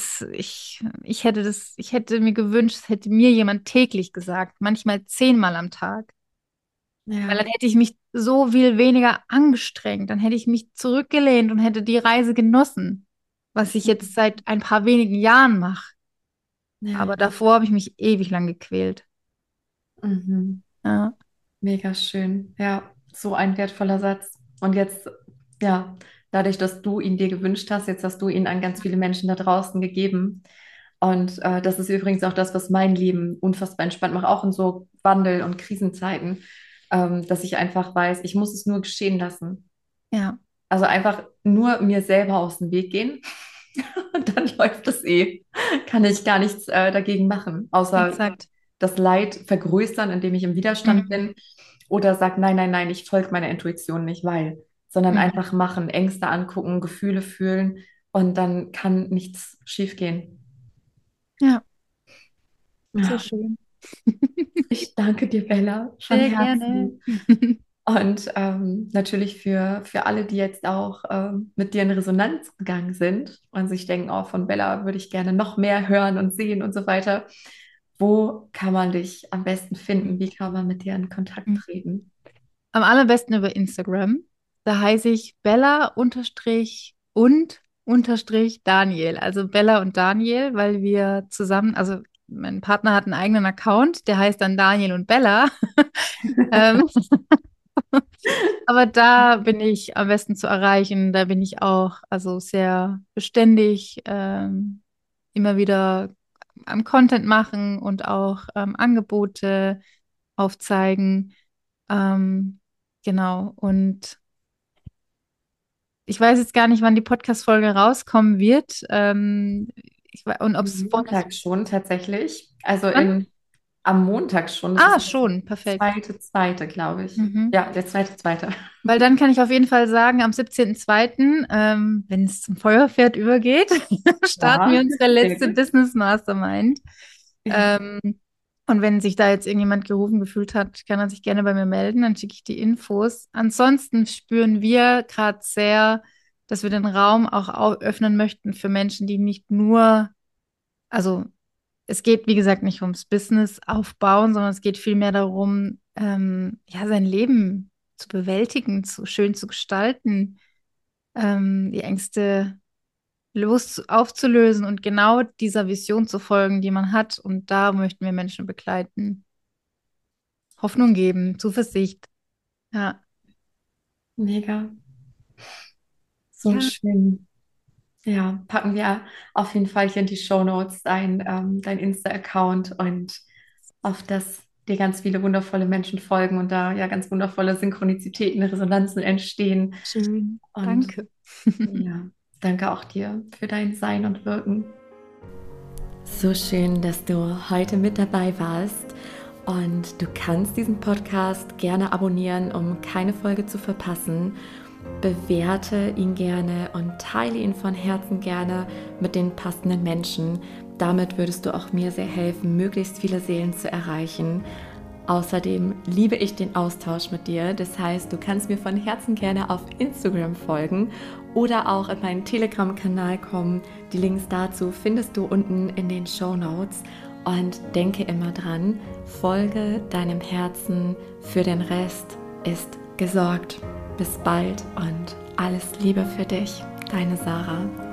ich hätte mir gewünscht, es hätte mir jemand täglich gesagt, manchmal 10-mal am Tag. Weil ja. dann hätte ich mich so viel weniger angestrengt, dann hätte ich mich zurückgelehnt und hätte die Reise genossen, was ich jetzt seit ein paar wenigen Jahren mache. Ja. Aber davor habe ich mich ewig lang gequält. Mhm. Ja, Mega schön. Ja, so ein wertvoller Satz. Und jetzt, ja, dadurch, dass du ihn dir gewünscht hast, jetzt hast du ihn an ganz viele Menschen da draußen gegeben. Und das ist übrigens auch das, was mein Leben unfassbar entspannt macht, auch in so Wandel- und Krisenzeiten, dass ich einfach weiß, ich muss es nur geschehen lassen. ja, Also einfach nur mir selber aus dem Weg gehen und dann läuft es eh. Kann ich gar nichts dagegen machen, außer exakt. das Leid vergrößern, indem ich im Widerstand Mhm. bin oder sag, nein, ich folge meiner Intuition nicht, weil, sondern Mhm. einfach machen, Ängste angucken, Gefühle fühlen und dann kann nichts schiefgehen. Ja, so Ja, schön. ich danke dir, Bella, von Sehr gerne. Herzen. Und natürlich für alle, die jetzt auch mit dir in Resonanz gegangen sind und sich denken, oh, von Bella würde ich gerne noch mehr hören und sehen und so weiter. Wo kann man dich am besten finden? Wie kann man mit dir in Kontakt treten? Am allerbesten über Instagram. Da heiße ich Bella unterstrich und unterstrich Daniel. Also Bella und Daniel, weil wir zusammen, also mein Partner hat einen eigenen Account, der heißt dann Daniel und Bella. Ähm, Aber da bin ich am besten zu erreichen. Da bin ich auch also sehr beständig, immer wieder am Content machen und auch Angebote aufzeigen. Ähm, genau. Und ich weiß jetzt gar nicht, wann die Podcast-Folge rauskommen wird. Und ob es vorher Montag schon tatsächlich. Also wann? am Montag schon. Das Ah, ist jetzt der schon, perfekt. zweite, glaube ich. Mhm. Ja, der zweite. Weil dann kann ich auf jeden Fall sagen, am 17.02., wenn es zum Feuerpferd übergeht, starten wir Ja, unsere sehr letzte gut. Business Mastermind. Ja, Ähm, und wenn sich da jetzt irgendjemand gerufen gefühlt hat, kann er sich gerne bei mir melden, dann schicke ich die Infos. Ansonsten spüren wir gerade sehr, dass wir den Raum auch öffnen möchten für Menschen, die nicht nur, also es geht, wie gesagt, nicht ums Business aufbauen, sondern es geht vielmehr darum, ja, sein Leben zu bewältigen, schön zu gestalten, die Ängste aufzulösen und genau dieser Vision zu folgen, die man hat. Und da möchten wir Menschen begleiten, Hoffnung geben, Zuversicht. Ja, mega. So ja, schön. Ja, packen wir auf jeden Fall hier in die Shownotes dein Insta-Account und auf das dir ganz viele wundervolle Menschen folgen und da ja ganz wundervolle Synchronizitäten, Resonanzen entstehen. schön. Und Danke. ja, danke auch dir für dein Sein und Wirken. So schön, dass du heute mit dabei warst. Und du kannst diesen Podcast gerne abonnieren, um keine Folge zu verpassen. Bewerte ihn gerne und teile ihn von Herzen gerne mit den passenden Menschen. Damit würdest du auch mir sehr helfen, möglichst viele Seelen zu erreichen. Außerdem liebe ich den Austausch mit dir. Das heißt, du kannst mir von Herzen gerne auf Instagram folgen oder auch in meinen Telegram-Kanal kommen. Die Links dazu findest du unten in den Shownotes. Und denke immer dran, folge deinem Herzen, für den Rest ist gesorgt. Bis bald und alles Liebe für dich, deine Sarah.